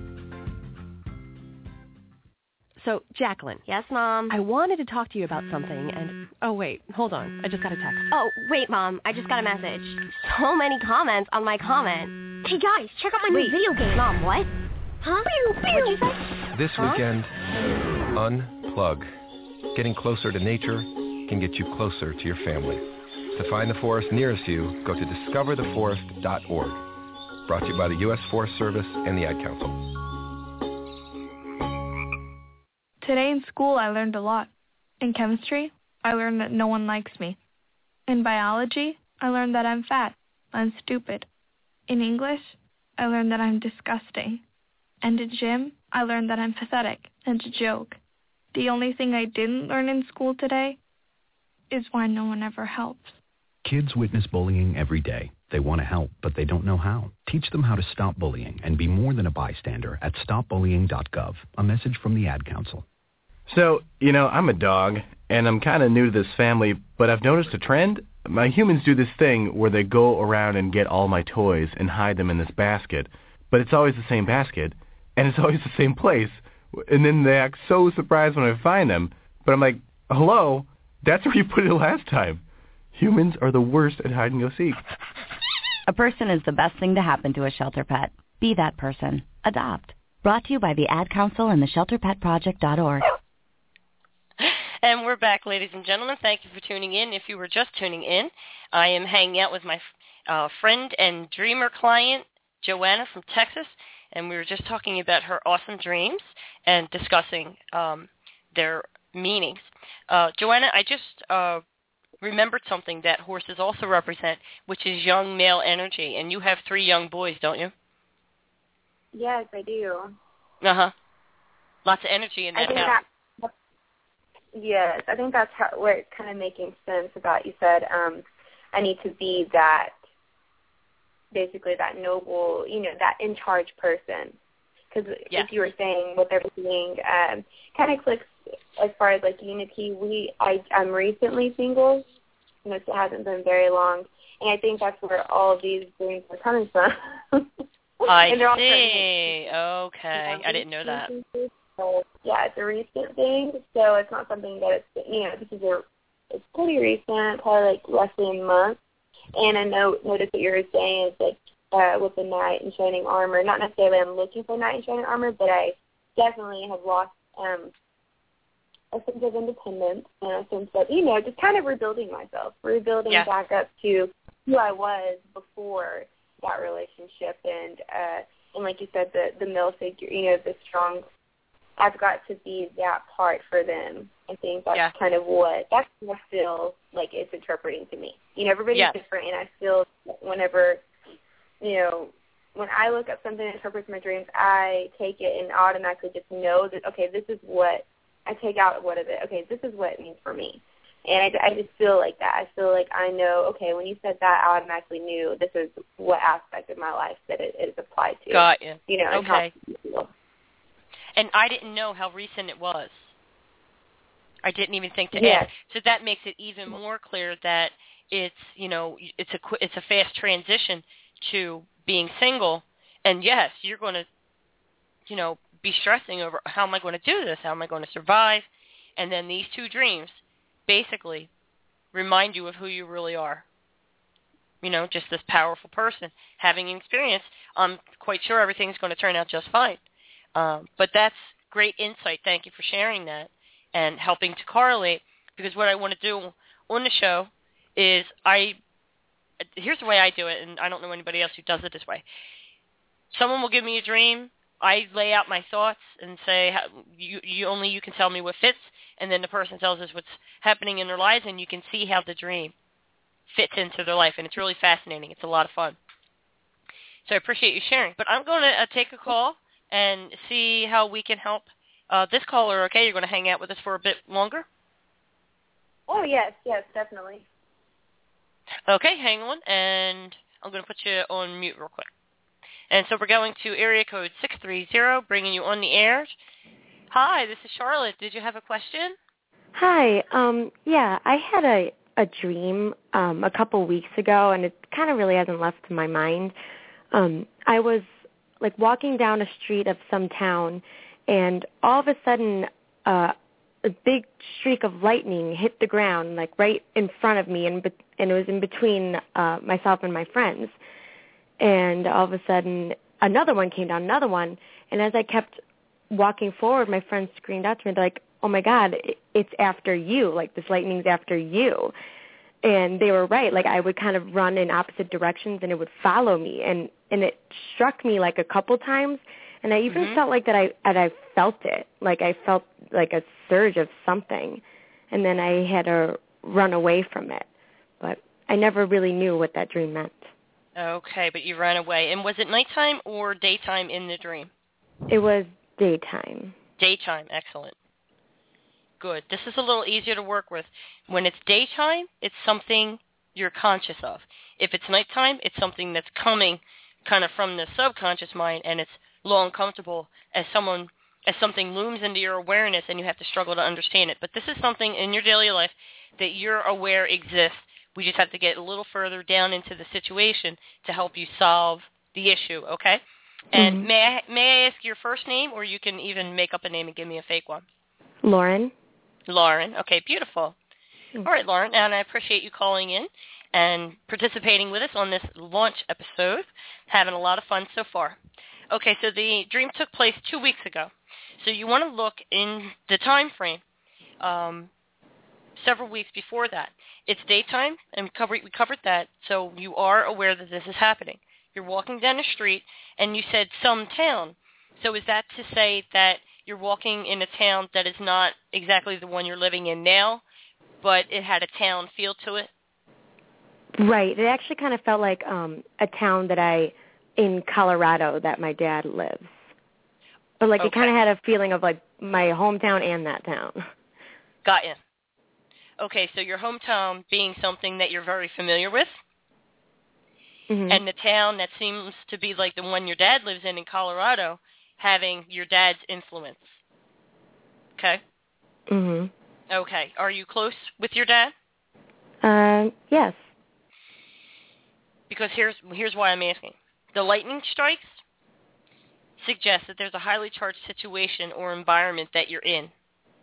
So, Jacqueline. Yes, Mom? I wanted to talk to you about something, and... Oh, wait. Hold on. I just got a text. Oh, wait, Mom. I just got a message. So many comments on my comment. Hey, guys, check out my new video game. Mom, what? Huh? What'd you say? This weekend, unplug. Getting closer to nature can get you closer to your family. To find the forest nearest you, go to discovertheforest.org. Brought to you by the U.S. Forest Service and the Ad Council. Today in school, I learned a lot. In chemistry, I learned that no one likes me. In biology, I learned that I'm fat and stupid. In English, I learned that I'm disgusting. And in gym, I learned that I'm pathetic and a joke. The only thing I didn't learn in school today is why no one ever helps. Kids witness bullying every day. They want to help, but they don't know how. Teach them how to stop bullying and be more than a bystander at stopbullying.gov. A message from the Ad Council. So, I'm a dog, and I'm kind of new to this family, but I've noticed a trend. My humans do this thing where they go around and get all my toys and hide them in this basket, but it's always the same basket, and it's always the same place, and then they act so surprised when I find them, but I'm like, hello, that's where you put it last time. Humans are the worst at hide and go seek. A person is the best thing to happen to a shelter pet. Be that person. Adopt. Brought to you by the Ad Council and the ShelterPetProject.org. And we're back, ladies and gentlemen. Thank you for tuning in. If you were just tuning in, I am hanging out with my friend and dreamer client, Joanna from Texas, and we were just talking about her awesome dreams and discussing their meanings. Joanna, I just remembered something that horses also represent, which is young male energy, and you have 3 young boys, don't you? Yes, I do. Uh-huh. Lots of energy in that house. Yes, I think that's where it's kind of making sense about you said I need to be that, basically that noble, that in-charge person. Because if you were saying what they're being kind of clicks as far as like unity. I'm recently single, it hasn't been very long, and I think that's where all of these dreams are coming from. I see. Okay, I didn't know that. So, yeah, it's a recent thing, so it's not something that it's pretty recent, probably like less than a month. And I noticed what you were saying is like with the knight in shining armor. Not necessarily I'm looking for knight in shining armor, but I definitely have lost a sense of independence and a sense of, just kind of rebuilding myself, back up to who I was before that relationship. And like you said, the male figure, the strong, I've got to be that part for them. I think that's kind of what I feel like it's interpreting to me. Everybody's different, and I feel whenever, when I look up something that interprets my dreams, I take it and automatically just know that, okay, this is what, I take out what of it, okay, this is what it means for me. And I just feel like that. I feel like I know, okay, when you said that, I automatically knew this is what aspect of my life that it is applied to. Got you. Okay. And I didn't know how recent it was. I didn't even think to ask. So that makes it even more clear that it's, it's a fast transition to being single. And yes, you're going to, be stressing over how am I going to do this? How am I going to survive? And then these two dreams basically remind you of who you really are. Just this powerful person having an experience. I'm quite sure everything's going to turn out just fine. But that's great insight. Thank you for sharing that and helping to correlate, because what I want to do on the show is here's the way I do it, and I don't know anybody else who does it this way. Someone will give me a dream. I lay out my thoughts and say, you can tell me what fits, and then the person tells us what's happening in their lives, and you can see how the dream fits into their life, and it's really fascinating. It's a lot of fun. So I appreciate you sharing. But I'm going to take a call and see how we can help this caller. Okay, you're going to hang out with us for a bit longer? Oh, yes, definitely. Okay, hang on, and I'm going to put you on mute real quick. And so we're going to area code 630, bringing you on the air. Hi, this is Charlotte. Did you have a question? Hi. I had a dream a couple weeks ago, and it kind of really hasn't left my mind. I was walking down a street of some town, and all of a sudden a big streak of lightning hit the ground right in front of me, and it was in between myself and my friends. And all of a sudden, another one came down, and as I kept walking forward, my friends screamed out to me, they're like, oh, my God, it's after you, this lightning's after you. And they were right. I would kind of run in opposite directions, and it would follow me. And it struck me a couple times, and I even felt like I felt it. I felt a surge of something, and then I had to run away from it. But I never really knew what that dream meant. Okay, but you ran away. And was it nighttime or daytime in the dream? It was daytime. Daytime, excellent. Good. This is a little easier to work with. When it's daytime, it's something you're conscious of. If it's nighttime, it's something that's coming kind of from the subconscious mind, and it's low and comfortable as something looms into your awareness, and you have to struggle to understand it. But this is something in your daily life that you're aware exists. We just have to get a little further down into the situation to help you solve the issue, okay? And may I ask your first name, or you can even make up a name and give me a fake one? Lauren. Lauren. Okay, beautiful. All right, Lauren, and I appreciate you calling in and participating with us on this launch episode. Having a lot of fun so far. Okay, so the dream took place 2 weeks ago. So you want to look in the time frame several weeks before that. It's daytime, and we covered that, so you are aware that this is happening. You're walking down the street, and you said some town. So is that to say that you're walking in a town that is not exactly the one you're living in now, but it had a town feel to it? Right. It actually kind of felt like a town in Colorado that my dad lives. But it kind of had a feeling of my hometown and that town. Got you. Okay, so your hometown being something that you're very familiar with, and the town that seems to be like the one your dad lives in Colorado, having your dad's influence. Okay? Okay. Are you close with your dad? Yes. Because here's why I'm asking. The lightning strikes suggest that there's a highly charged situation or environment that you're in.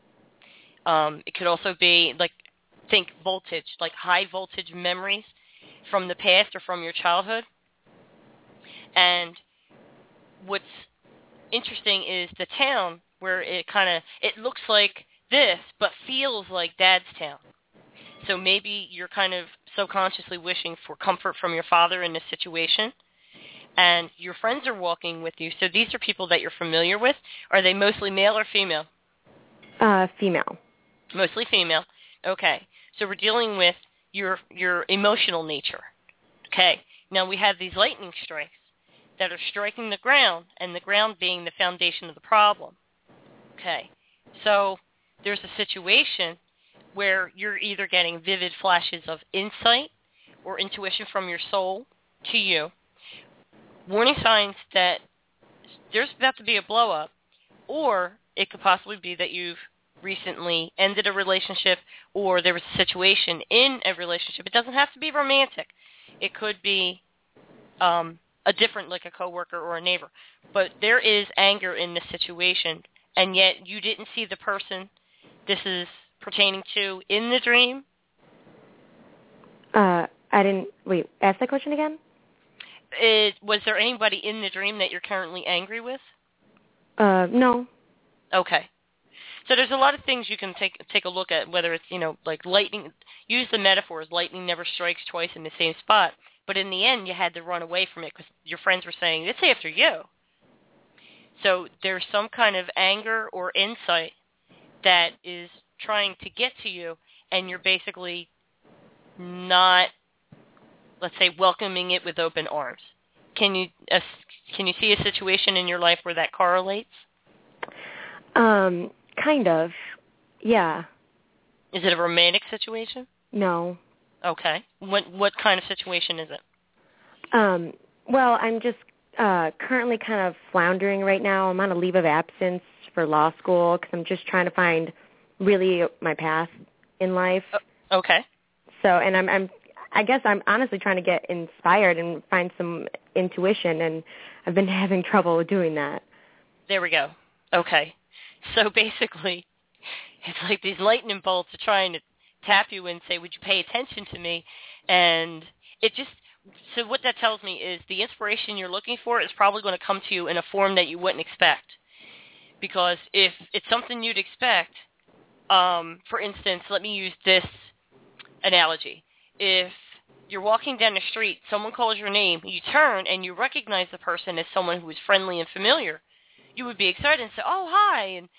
It could also be think voltage, high voltage memories from the past or from your childhood. And what's interesting is the town where it looks like this, but feels like Dad's town. So maybe you're kind of subconsciously wishing for comfort from your father in this situation, and your friends are walking with you. So these are people that you're familiar with. Are they mostly male or female? Female. Mostly female. Okay. So we're dealing with your emotional nature. Okay. Now we have these lightning strikes that are striking the ground, and the ground being the foundation of the problem. Okay. So there's a situation where you're either getting vivid flashes of insight or intuition from your soul to you, warning signs that there's about to be a blow-up, or it could possibly be that you've recently ended a relationship, or there was a situation in a relationship. It doesn't have to be romantic. It could be a different, like a coworker or a neighbor. But there is anger in this situation, and yet you didn't see the person this is pertaining to in the dream. I didn't. Wait, ask that question again? Was there anybody in the dream that you're currently angry with? No. Okay. So there's a lot of things you can take a look at, whether it's, like lightning. Use the metaphors. Lightning never strikes twice in the same spot. But in the end, you had to run away from it because your friends were saying, it's after you. So there's some kind of anger or insight that is trying to get to you, and you're basically not, let's say, welcoming it with open arms. Can you see a situation in your life where that correlates? Kind of, yeah. Is it a romantic situation? No. Okay. What kind of situation is it? Well, I'm just currently kind of floundering right now. I'm on a leave of absence for law school because I'm just trying to find really my path in life. Okay. So, and I guess I'm honestly trying to get inspired and find some intuition, and I've been having trouble doing that. There we go. Okay. So basically, it's like these lightning bolts are trying to tap you and say, would you pay attention to me? And so what that tells me is the inspiration you're looking for is probably going to come to you in a form that you wouldn't expect. Because if it's something you'd expect, for instance, let me use this analogy. If you're walking down the street, someone calls your name, you turn and you recognize the person as someone who is friendly and familiar, you would be excited and say, oh, hi, and,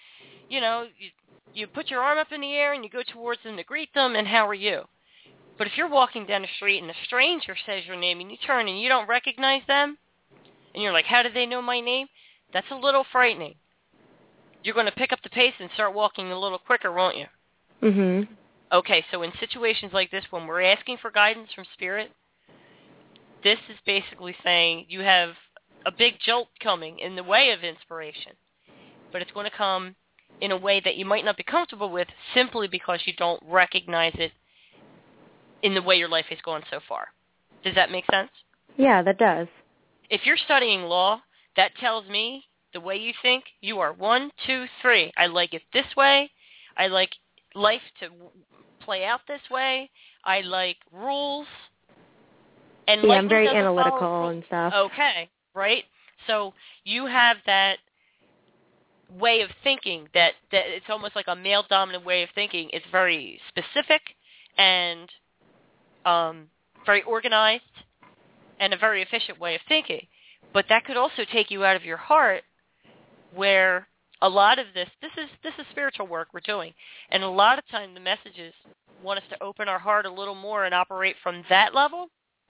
you put your arm up in the air and you go towards them to greet them, and how are you? But if you're walking down the street and a stranger says your name and you turn and you don't recognize them, and you're like, how did they know my name? That's a little frightening. You're going to pick up the pace and start walking a little quicker, won't you? Mm-hmm. Okay, so in situations like this, when we're asking for guidance from Spirit, this is basically saying you have a big jolt coming in the way of inspiration, but it's going to come in a way that you might not be comfortable with simply because you don't recognize it in the way your life has gone so far. Does that make sense? Yeah, that does. If you're studying law, that tells me the way you think, you are 1, 2, 3. I like it this way. I like life to play out this way. I like rules. And yeah, I'm very analytical and stuff. Okay, right? So you have that way of thinking that it's almost like a male-dominant way of thinking. It's very specific and very organized and a very efficient way of thinking. But that could also take you out of your heart, where a lot of this is spiritual work we're doing. And a lot of time the messages want us to open our heart a little more and operate from that level.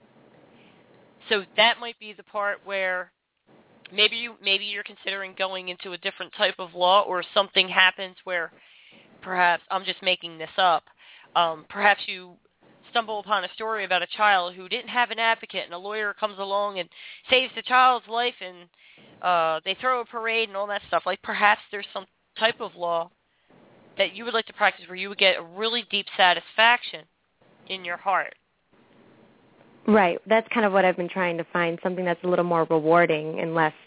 So that might be the part where maybe you're considering going into a different type of law, or something happens where perhaps, I'm just making this up, perhaps you stumble upon a story about a child who didn't have an advocate, and a lawyer comes along and saves the child's life, and they throw a parade and all that stuff. Like perhaps there's some type of law that you would like to practice where you would get a really deep satisfaction in your heart. Right. That's kind of what I've been trying to find, something that's a little more rewarding and less,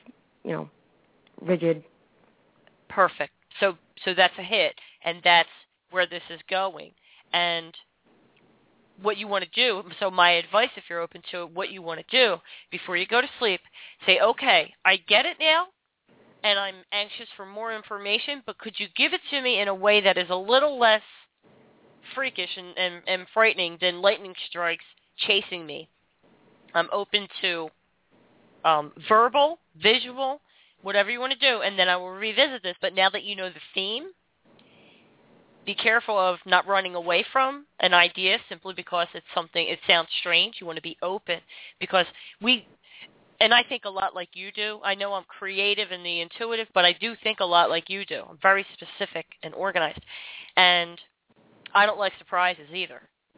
rigid. Perfect. So that's a hit, and that's where this is going. And what you want to do. So my advice, if you're open to what you want to do, before you go to sleep, say, okay, I get it now, and I'm anxious for more information, but could you give it to me in a way that is a little less freakish and frightening than lightning strikes chasing me? I'm open to verbal, visual, whatever you want to do, and then I will revisit this. But now that you know the theme, be careful of not running away from an idea simply because it sounds strange. You want to be open because and I think a lot like you do. I know I'm creative and the intuitive, but I do think a lot like you do. I'm very specific and organized. And I don't like surprises either.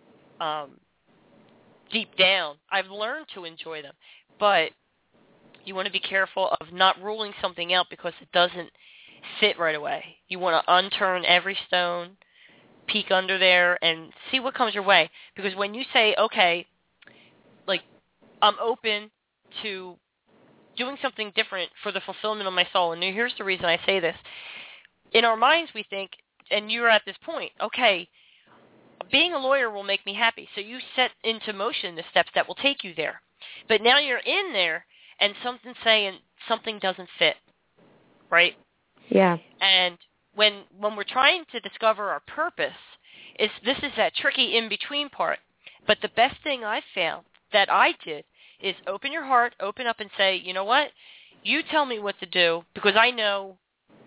Deep down, I've learned to enjoy them. But you want to be careful of not ruling something out because it doesn't fit right away. You want to unturn every stone, peek under there, and see what comes your way. Because when you say, okay, like, I'm open to doing something different for the fulfillment of my soul. And here's the reason I say this. In our minds, we think, and you're at this point, okay, being a lawyer will make me happy. So you set into motion the steps that will take you there. But now you're in there, and something's saying something doesn't fit, right? Yeah. And when we're trying to discover our purpose, this is that tricky in-between part. But the best thing I found that I did is open your heart, open up and say, you know what? You tell me what to do because I know,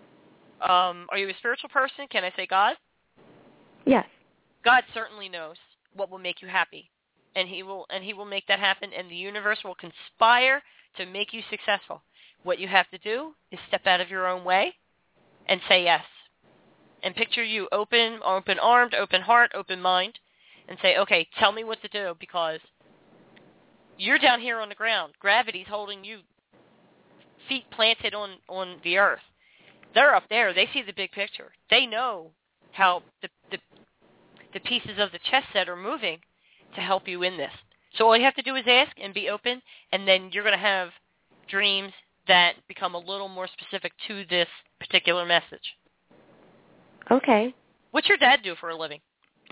are you a spiritual person? Can I say God? Yes. God certainly knows what will make you happy. And he will make that happen, and the universe will conspire to make you successful. What you have to do is step out of your own way and say yes. And picture you open-armed, open heart, open mind, and say, okay, tell me what to do because you're down here on the ground. Gravity's holding you, feet planted on the earth. They're up there. They see the big picture. They know how the pieces of the chess set are moving to help you in this. So all you have to do is ask and be open, and then you're going to have dreams that become a little more specific to this particular message. Okay. What's your dad do for a living?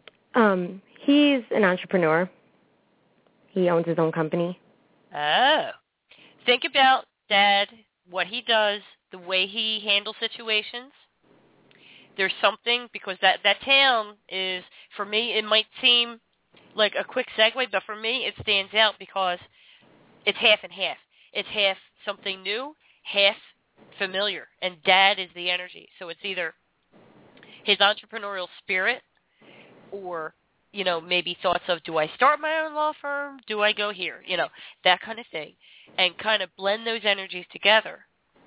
He's an entrepreneur. He owns his own company. Oh. Think about Dad, what he does, the way he handles situations. There's something, because that town is, for me, it might seem like a quick segue, but for me, it stands out because it's half and half. It's half something new, half familiar, and Dad is the energy. So it's either his entrepreneurial spirit or, maybe thoughts of, do I start my own law firm? Do I go here? That kind of thing. And kind of blend those energies together.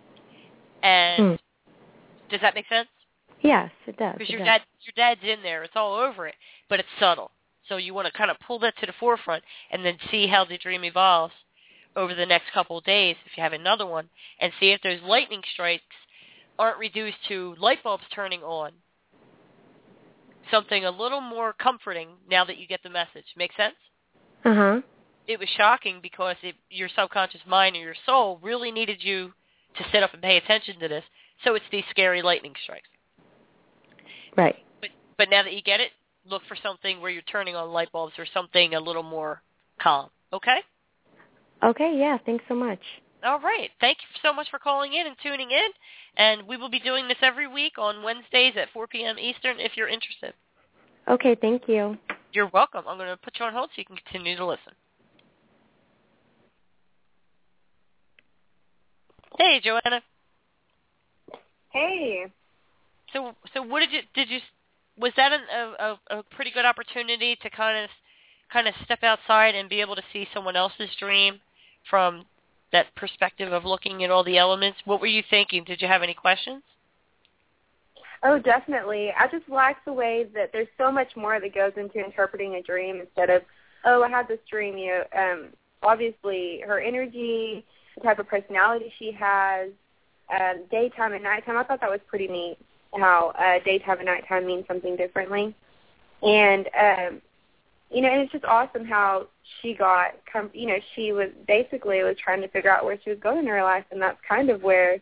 And does that make sense? Yes, it does. Because your dad's in there. It's all over it, but it's subtle. So you want to kind of pull that to the forefront and then see how the dream evolves over the next couple of days, if you have another one, and see if those lightning strikes aren't reduced to light bulbs turning on. Something a little more comforting now that you get the message. Make sense? Uh-huh. It was shocking because your subconscious mind or your soul really needed you to sit up and pay attention to this. So it's these scary lightning strikes. Right. But now that you get it, look for something where you're turning on light bulbs or something a little more calm. Okay? Okay, yeah. Thanks so much. All right. Thank you so much for calling in and tuning in. And we will be doing this every week on Wednesdays at 4 p.m. Eastern if you're interested. Okay, thank you. You're welcome. I'm going to put you on hold so you can continue to listen. Hey, Joanna. Hey. So what was that a pretty good opportunity to kind of step outside and be able to see someone else's dream from that perspective of looking at all the elements? What were you thinking? Did you have any questions? Oh, definitely. I just like the way that there's so much more that goes into interpreting a dream instead of, oh, I had this dream. Obviously her energy, the type of personality she has, daytime and nighttime. I thought that was pretty neat, how daytime and nighttime mean something differently. And, and it's just awesome how she got, she was trying to figure out where she was going in her life, and that's kind of where,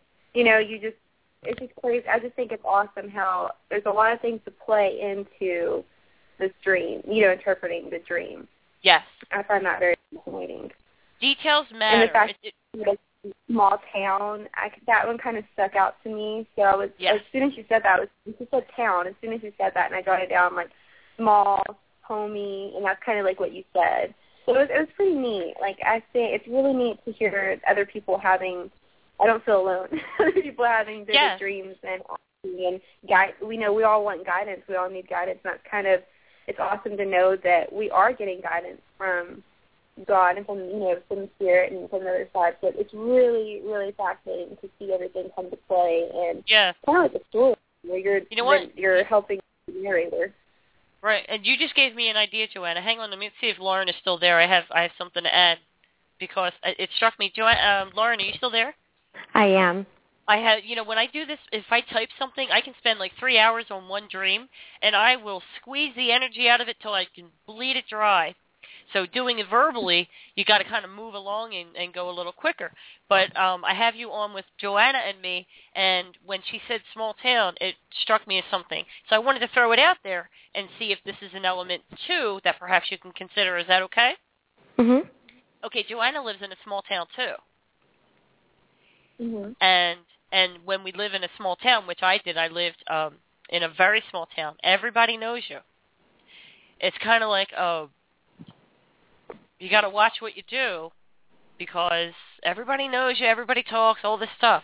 it's just crazy. I just think it's awesome how there's a lot of things to play into this dream, you know, interpreting the dream. Yes. I find that very fascinating. Details matter. And the fact that small town, that one kind of stuck out to me. So I was, as soon as you said that, you said town. As soon as you said that, and I jotted it down, like small, homey, and that's kind of like what you said. So it was pretty neat. Like I say, it's really neat to hear other people having. I don't feel alone. Other people having bigger dreams and guide. We know we all want guidance. We all need guidance. And that's kind of. It's awesome to know that we are getting guidance from God and from, you know, from the Spirit and from the other side. But it's really, really fascinating to see everything come to play, and kind of like a story where you're helping the narrator. Right, and you just gave me an idea, Joanna. Hang on, let me see if Lauren is still there. I have something to add because it struck me. Lauren, are you still there? I am. I have, you know, when I do this, if I type something, I can spend like 3 hours on one dream, and I will squeeze the energy out of it till I can bleed it dry. So doing it verbally, you got to kind of move along and go a little quicker. But I have you on with Joanna and me, and when she said small town, it struck me as something. So I wanted to throw it out there and see if this is an element, too, that perhaps you can consider. Is that okay? Mm-hmm. Okay, Joanna lives in a small town, too. Mm-hmm. And when we live in a small town, which I did, I lived in a very small town. Everybody knows you. It's kind of like, you got to watch what you do because everybody knows you, everybody talks, all this stuff.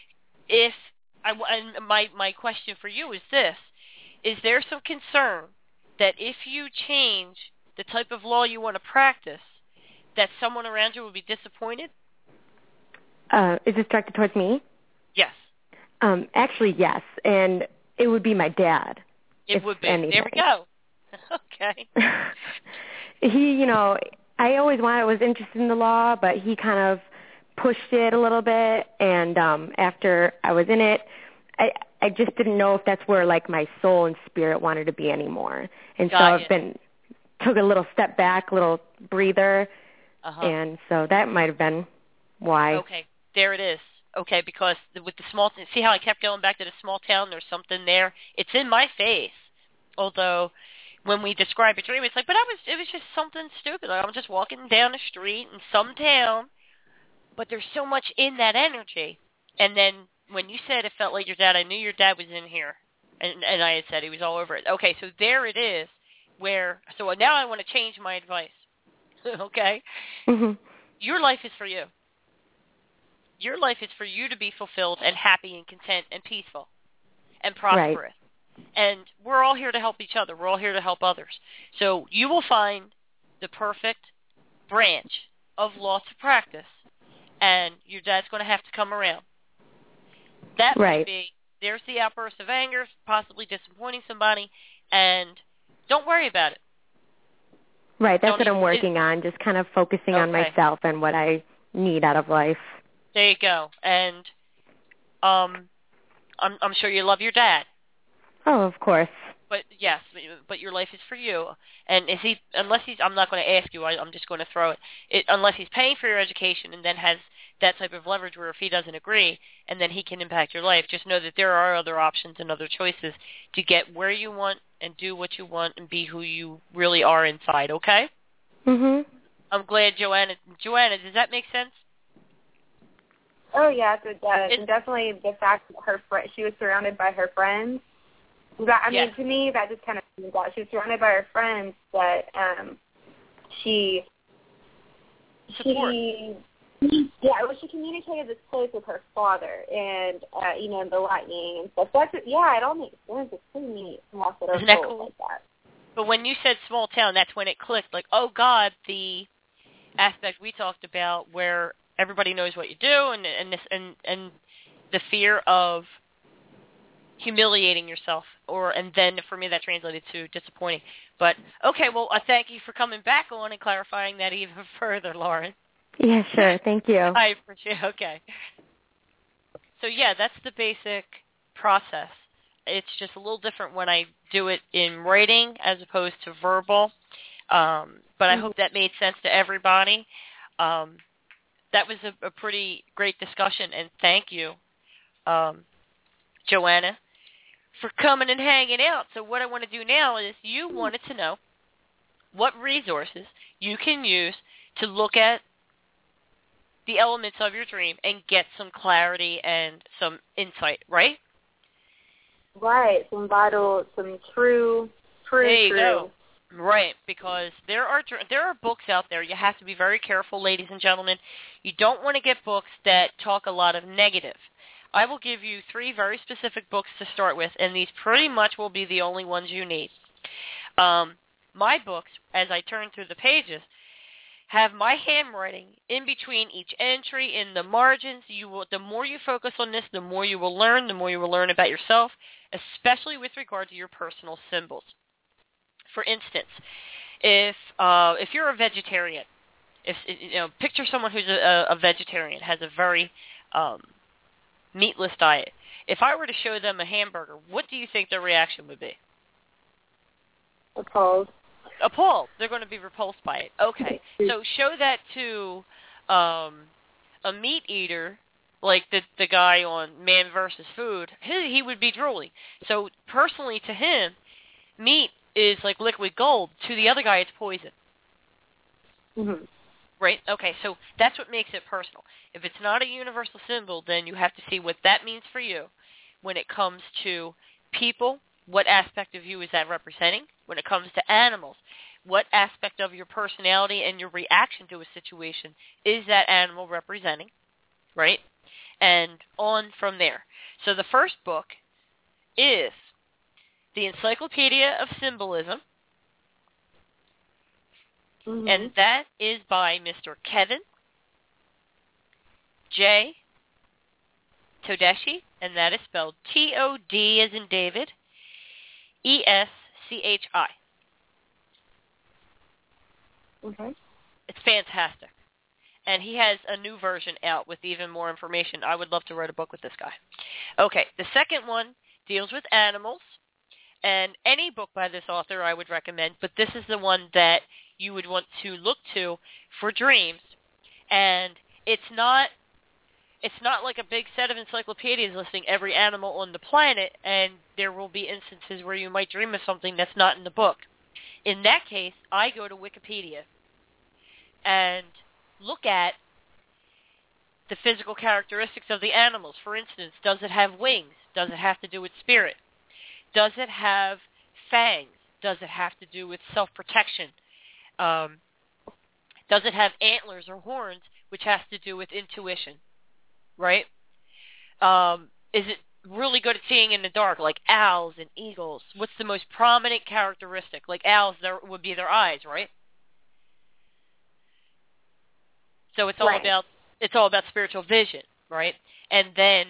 My question for you is this: is there some concern that if you change the type of law you want to practice, that someone around you will be disappointed? Is this directed towards me? Yes. Actually, yes, and it would be my dad. It would be. Anything. There we go. Okay. He, you know, I always was interested in the law, but he kind of pushed it a little bit, and after I was in it, I just didn't know if that's where, like, my soul and spirit wanted to be anymore. And so I've took a little step back, a little breather, and so that might have been why. Okay, there it is. Okay, because with the small, see how I kept going back to the small town? There's something there. It's in my face. Although, when we describe a dream, it's like, but it was just something stupid. Like, I'm just walking down the street in some town, but there's so much in that energy. And then when you said it felt like your dad, I knew your dad was in here, and I had said he was all over it. Okay, so there it is. So now I want to change my advice. Okay, Your life is for you. Your life is for you to be fulfilled and happy and content and peaceful and prosperous. Right. And we're all here to help each other. We're all here to help others. So you will find the perfect branch of law to practice, and your dad's going to have to come around. That might be, there's the outburst of anger, possibly disappointing somebody, and don't worry about it. Right, that's what I'm working on, just kind of focusing on myself and what I need out of life. There you go. And I'm sure you love your dad. Oh, of course. But yes, but your life is for you. And I'm not going to ask you, I'm just going to throw it. Unless he's paying for your education and then has that type of leverage where if he doesn't agree and then he can impact your life, just know that there are other options and other choices to get where you want and do what you want and be who you really are inside, okay? Mhm. I'm glad Joanna, does that make sense? Oh, yes, it does. And definitely the fact that she was surrounded by her friends. I mean, to me, that just kind of means that she was surrounded by her friends, but she communicated this place with her father, and the lightning and stuff. That's it all makes sense. It's pretty neat to watch it unfold like that. But when you said small town, that's when it clicked. Like, oh God, the aspect we talked about where everybody knows what you do, and the fear of humiliating yourself, and then for me that translated to disappointing. But okay, well, I thank you for coming back on and clarifying that even further, Lauren. Yeah, sure. Thank you. I appreciate it. Okay. So yeah, that's the basic process. It's just a little different when I do it in writing as opposed to verbal. But I hope that made sense to everybody. That was a pretty great discussion, and thank you, Joanna, for coming and hanging out. So what I want to do now is you wanted to know what resources you can use to look at the elements of your dream and get some clarity and some insight, right? Right, some vital, some true. There you go. Right, because there are books out there. You have to be very careful, ladies and gentlemen. You don't want to get books that talk a lot of negative. I will give you 3 very specific books to start with, and these pretty much will be the only ones you need. My books, as I turn through the pages, have my handwriting in between each entry in the margins. The more you focus on this, the more you will learn. The more you will learn about yourself, especially with regard to your personal symbols. For instance, if you're a vegetarian, picture someone who's a vegetarian, has a very meatless diet. If I were to show them a hamburger, what do you think their reaction would be? Appalled. They're going to be repulsed by it. Okay. So show that to a meat eater, like the guy on Man vs. Food. He would be drooling. So personally to him, meat is like liquid gold. To the other guy, it's poison. Mm-hmm. Right? Okay, so that's what makes it personal. If it's not a universal symbol, then you have to see what that means for you when it comes to people. What aspect of you is that representing? When it comes to animals, what aspect of your personality and your reaction to a situation is that animal representing? Right? And on from there. So the first book is The Encyclopedia of Symbolism. Mm-hmm. And that is by Mr. Kevin J. Todeschi, and that is spelled T-O-D as in David, E-S-C-H-I. Okay. It's fantastic. And he has a new version out with even more information. I would love to write a book with this guy. Okay, the second one deals with animals. And any book by this author I would recommend, but this is the one that you would want to look to for dreams. And it's not like a big set of encyclopedias listing every animal on the planet, and there will be instances where you might dream of something that's not in the book. In that case, I go to Wikipedia and look at the physical characteristics of the animals. For instance, does it have wings? Does it have to do with spirit? Does it have fangs? Does it have to do with self-protection? Does it have antlers or horns, which has to do with intuition? Right? Is it really good at seeing in the dark, like owls and eagles? What's the most prominent characteristic? Like owls, there would be their eyes, right? So it's all about spiritual vision, right? And then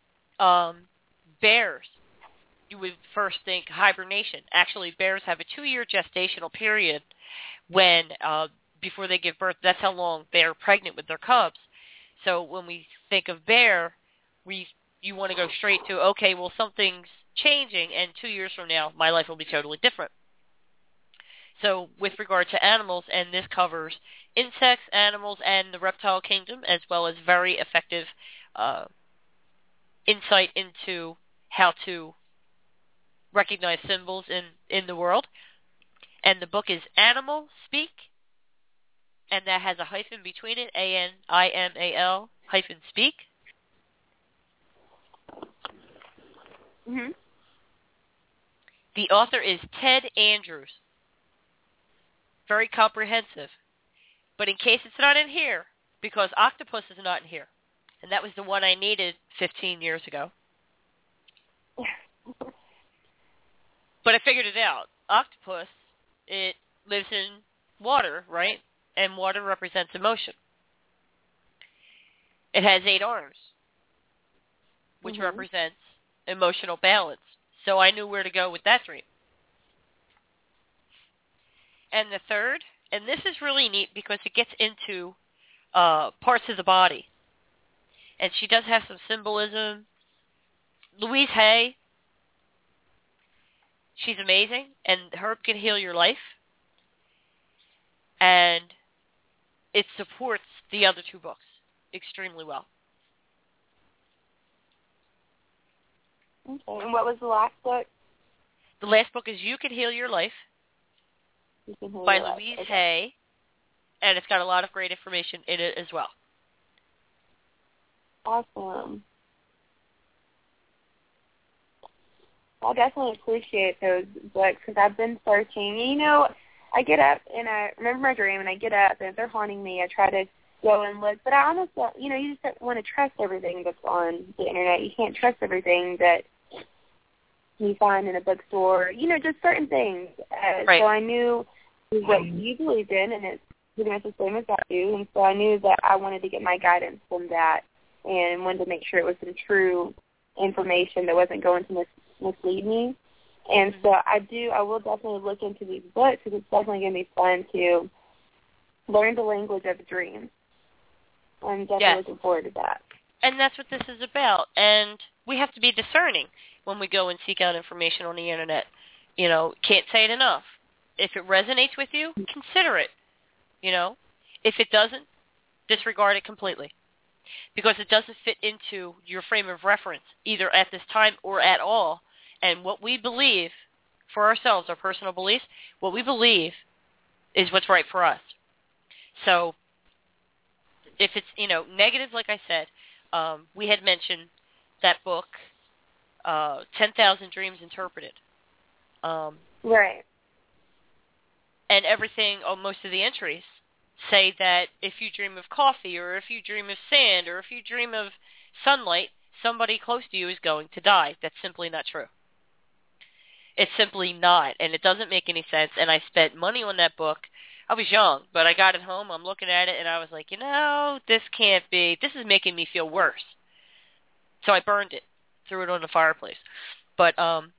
bears. You would first think hibernation. Actually, bears have a 2-year gestational period when before they give birth. That's how long they're pregnant with their cubs. So when we think of bear, you want to go straight to, okay, well, something's changing, and 2 years from now, my life will be totally different. So with regard to animals, and this covers insects, animals, and the reptile kingdom, as well as very effective insight into how to recognize symbols in the world. And the book is Animal Speak, and that has a hyphen between it, A-N-I-M-A-L hyphen speak. Mm-hmm. The author is Ted Andrews. Very comprehensive. But in case it's not in here, because Octopus is not in here, and that was the one I needed 15 years ago. But I figured it out. Octopus, it lives in water, right? And water represents emotion. It has 8 arms, which represents emotional balance. So I knew where to go with that dream. And the third, and this is really neat because it gets into parts of the body. And she does have some symbolism. Louise Hay, she's amazing, and Herb can heal your life. And it supports the other 2 books extremely well. Okay. And what was the last book? The last book is You Can Heal Your Life by Louise Hay, and it's got a lot of great information in it as well. Awesome. I definitely appreciate those books because I've been searching. You know, I get up and I remember my dream, and I get up, and if they're haunting me, I try to go and look. But I almost, you know, you just don't want to trust everything that's on the internet. You can't trust everything that you find in a bookstore. You know, just certain things. Right. So I knew what you believed in, and it's pretty much the same as I do. And so I knew that I wanted to get my guidance from that, and wanted to make sure it was some true information that wasn't going to mislead me. And so I will definitely look into these books because it's definitely going to be fun to learn the language of dreams. I'm definitely looking forward to that. And that's what this is about. And we have to be discerning when we go and seek out information on the internet. You know, can't say it enough. If it resonates with you, consider it. You know, if it doesn't, disregard it completely. Because it doesn't fit into your frame of reference, either at this time or at all. And what we believe for ourselves, our personal beliefs, what we believe is what's right for us. So if it's, you know, negative, like I said, we had mentioned that book, 10,000 Dreams Interpreted. Right. And everything, most of the entries say that if you dream of coffee or if you dream of sand or if you dream of sunlight, somebody close to you is going to die. That's simply not true. It's simply not, and it doesn't make any sense. And I spent money on that book. I was young, but I got it home. I'm looking at it, and I was like, you know, this can't be. This is making me feel worse. So I burned it, threw it on the fireplace. But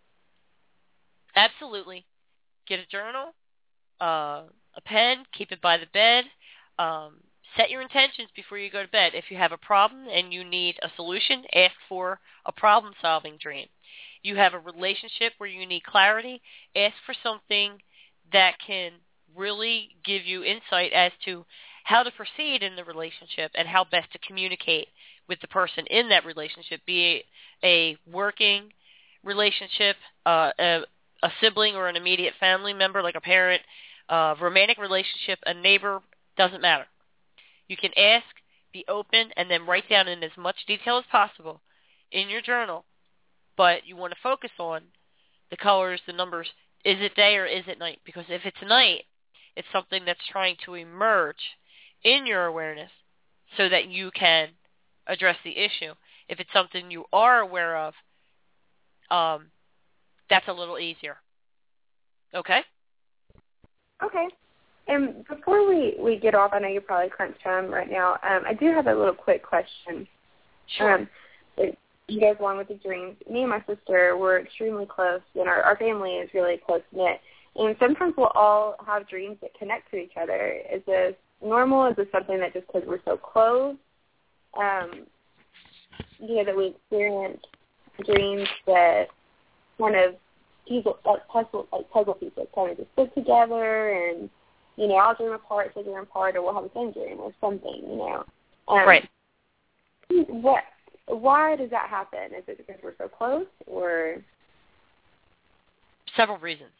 absolutely, get a journal, a pen, keep it by the bed. Set your intentions before you go to bed. If you have a problem and you need a solution, ask for a problem-solving dream. You have a relationship where you need clarity, ask for something that can really give you insight as to how to proceed in the relationship and how best to communicate with the person in that relationship, be it a working relationship, a sibling or an immediate family member like a parent, a romantic relationship, a neighbor, doesn't matter. You can ask, be open, and then write down in as much detail as possible in your journal. But you want to focus on the colors, the numbers. Is it day or is it night? Because if it's night, it's something that's trying to emerge in your awareness so that you can address the issue. If it's something you are aware of, that's a little easier. Okay? Okay. And before we get off, I know you're probably crunch time right now. I do have a little quick question. Sure. You guys, along with the dreams, me and my sister were extremely close, and our family is really close-knit. And sometimes we'll all have dreams that connect to each other. Is this normal? Is this something that just because we're so close, that we experience dreams that kind of puzzle pieces kind of just fit together and, I'll dream a part, so dream a part, or we'll have the same dream or something, Right. Why does that happen? Is it because we're so close, or? Several reasons.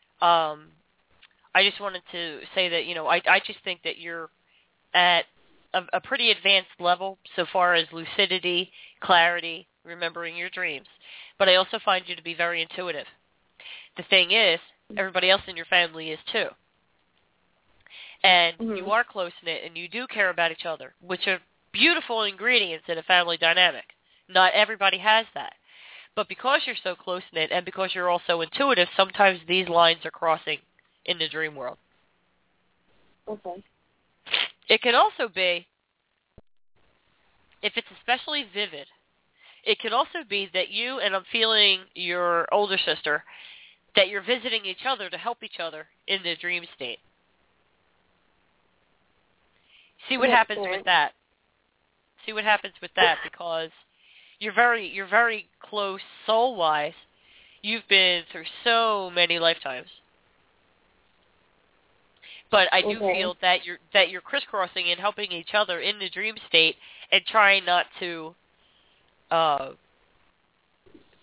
I just wanted to say that, I just think that you're at a pretty advanced level so far as lucidity, clarity, remembering your dreams. But I also find you to be very intuitive. The thing is, everybody else in your family is too. And you are close-knit and you do care about each other, which are beautiful ingredients in a family dynamic. Not everybody has that. But because you're so close-knit and because you're also intuitive, sometimes these lines are crossing in the dream world. Okay. It can also be, if it's especially vivid, it could also be that you, and I'm feeling your older sister, that you're visiting each other to help each other in the dream state. See what happens with that. See what happens with that, because you're very close soul-wise. You've been through so many lifetimes. But I do feel that you're crisscrossing and helping each other in the dream state and trying not to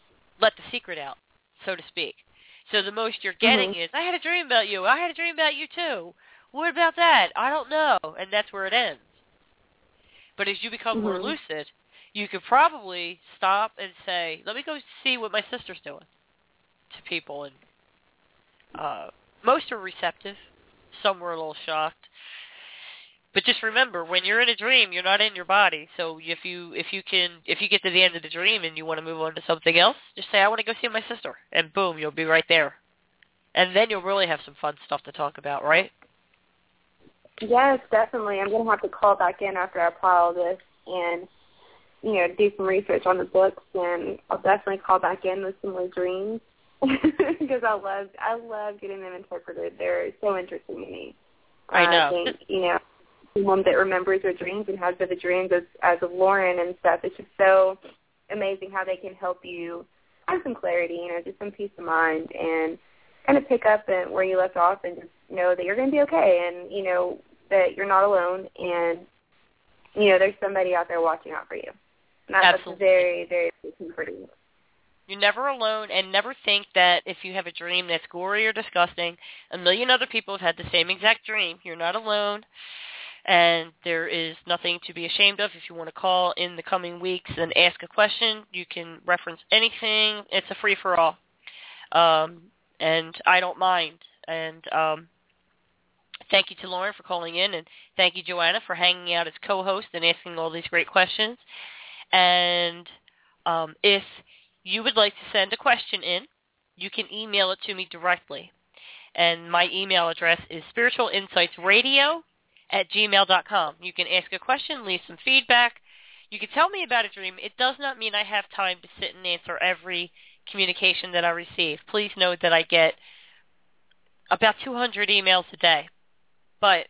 let the secret out, so to speak. So the most you're getting is, I had a dream about you. I had a dream about you too. What about that? I don't know. And that's where it ends. But as you become more lucid, you could probably stop and say, let me go see what my sister's doing to people. And most are receptive. Some were a little shocked. But just remember, when you're in a dream, you're not in your body. So if you get to the end of the dream and you want to move on to something else, just say, I want to go see my sister. And boom, you'll be right there. And then you'll really have some fun stuff to talk about, right? Yes, definitely. I'm going to have to call back in after I apply all this and, do some research on the books, and I'll definitely call back in with some more dreams because I love getting them interpreted. They're so interesting to me. I know. I think, one that remembers their dreams and has vivid dreams as of Lauren and stuff. It's just so amazing how they can help you find some clarity, just some peace of mind, and kind of pick up where you left off and just know that you're going to be okay, and, that you're not alone, and, there's somebody out there watching out for you. And that's very, very comforting. You're never alone, and never think that if you have a dream that's gory or disgusting, a million other people have had the same exact dream. You're not alone, and there is nothing to be ashamed of. If you want to call in the coming weeks and ask a question, you can reference anything. It's a free-for-all, and I don't mind. And thank you to Lauren for calling in, and thank you, Joanna, for hanging out as co-host and asking all these great questions. And if you would like to send a question in, you can email it to me directly. And my email address is spiritualinsightsradio@gmail.com. You can ask a question, leave some feedback. You can tell me about a dream. It does not mean I have time to sit and answer every communication that I receive. Please note that I get about 200 emails a day. But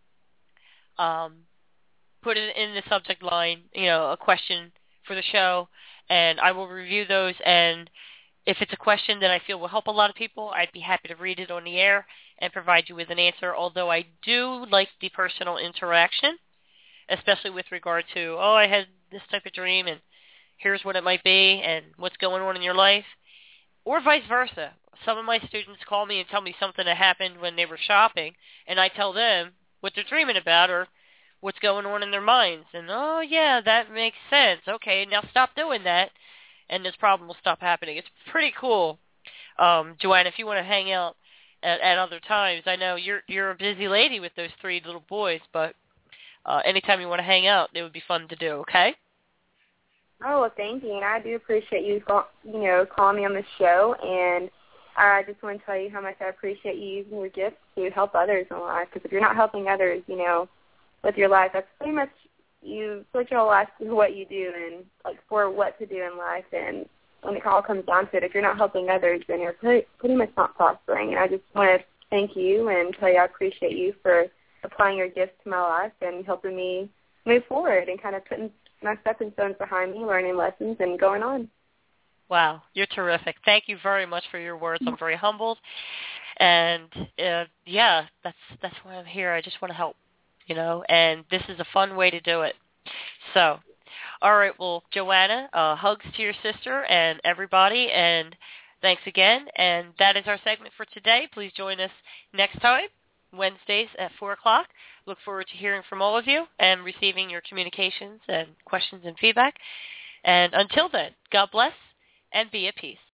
put it in the subject line, a question for the show, and I will review those. And if it's a question that I feel will help a lot of people, I'd be happy to read it on the air and provide you with an answer, although I do like the personal interaction, especially with regard to, I had this type of dream, and here's what it might be, and what's going on in your life, or vice versa. Some of my students call me and tell me something that happened when they were shopping, and I tell them what they're dreaming about or what's going on in their minds. And, oh, yeah, that makes sense. Okay, now stop doing that, and this problem will stop happening. It's pretty cool. Joanna, if you want to hang out at other times, I know you're a busy lady with those 3 little boys, but anytime you want to hang out, it would be fun to do, okay? Oh, well, thank you, and I do appreciate you, calling me on the show, and I just want to tell you how much I appreciate you using your gifts to help others in life, because if you're not helping others, with your life, that's pretty much, you switch your whole life to what you do and, for what to do in life, and when it all comes down to it, if you're not helping others, then you're pretty much not prospering, and I just want to thank you and tell you I appreciate you for applying your gifts to my life and helping me move forward and kind of putting my stepping stones behind me, learning lessons, and going on. Wow, you're terrific. Thank you very much for your words. I'm very humbled. And, that's why I'm here. I just want to help, and this is a fun way to do it. So, all right, well, Joanna, hugs to your sister and everybody, and thanks again. And that is our segment for today. Please join us next time, Wednesdays at 4 o'clock. Look forward to hearing from all of you and receiving your communications and questions and feedback. And until then, God bless and be at peace.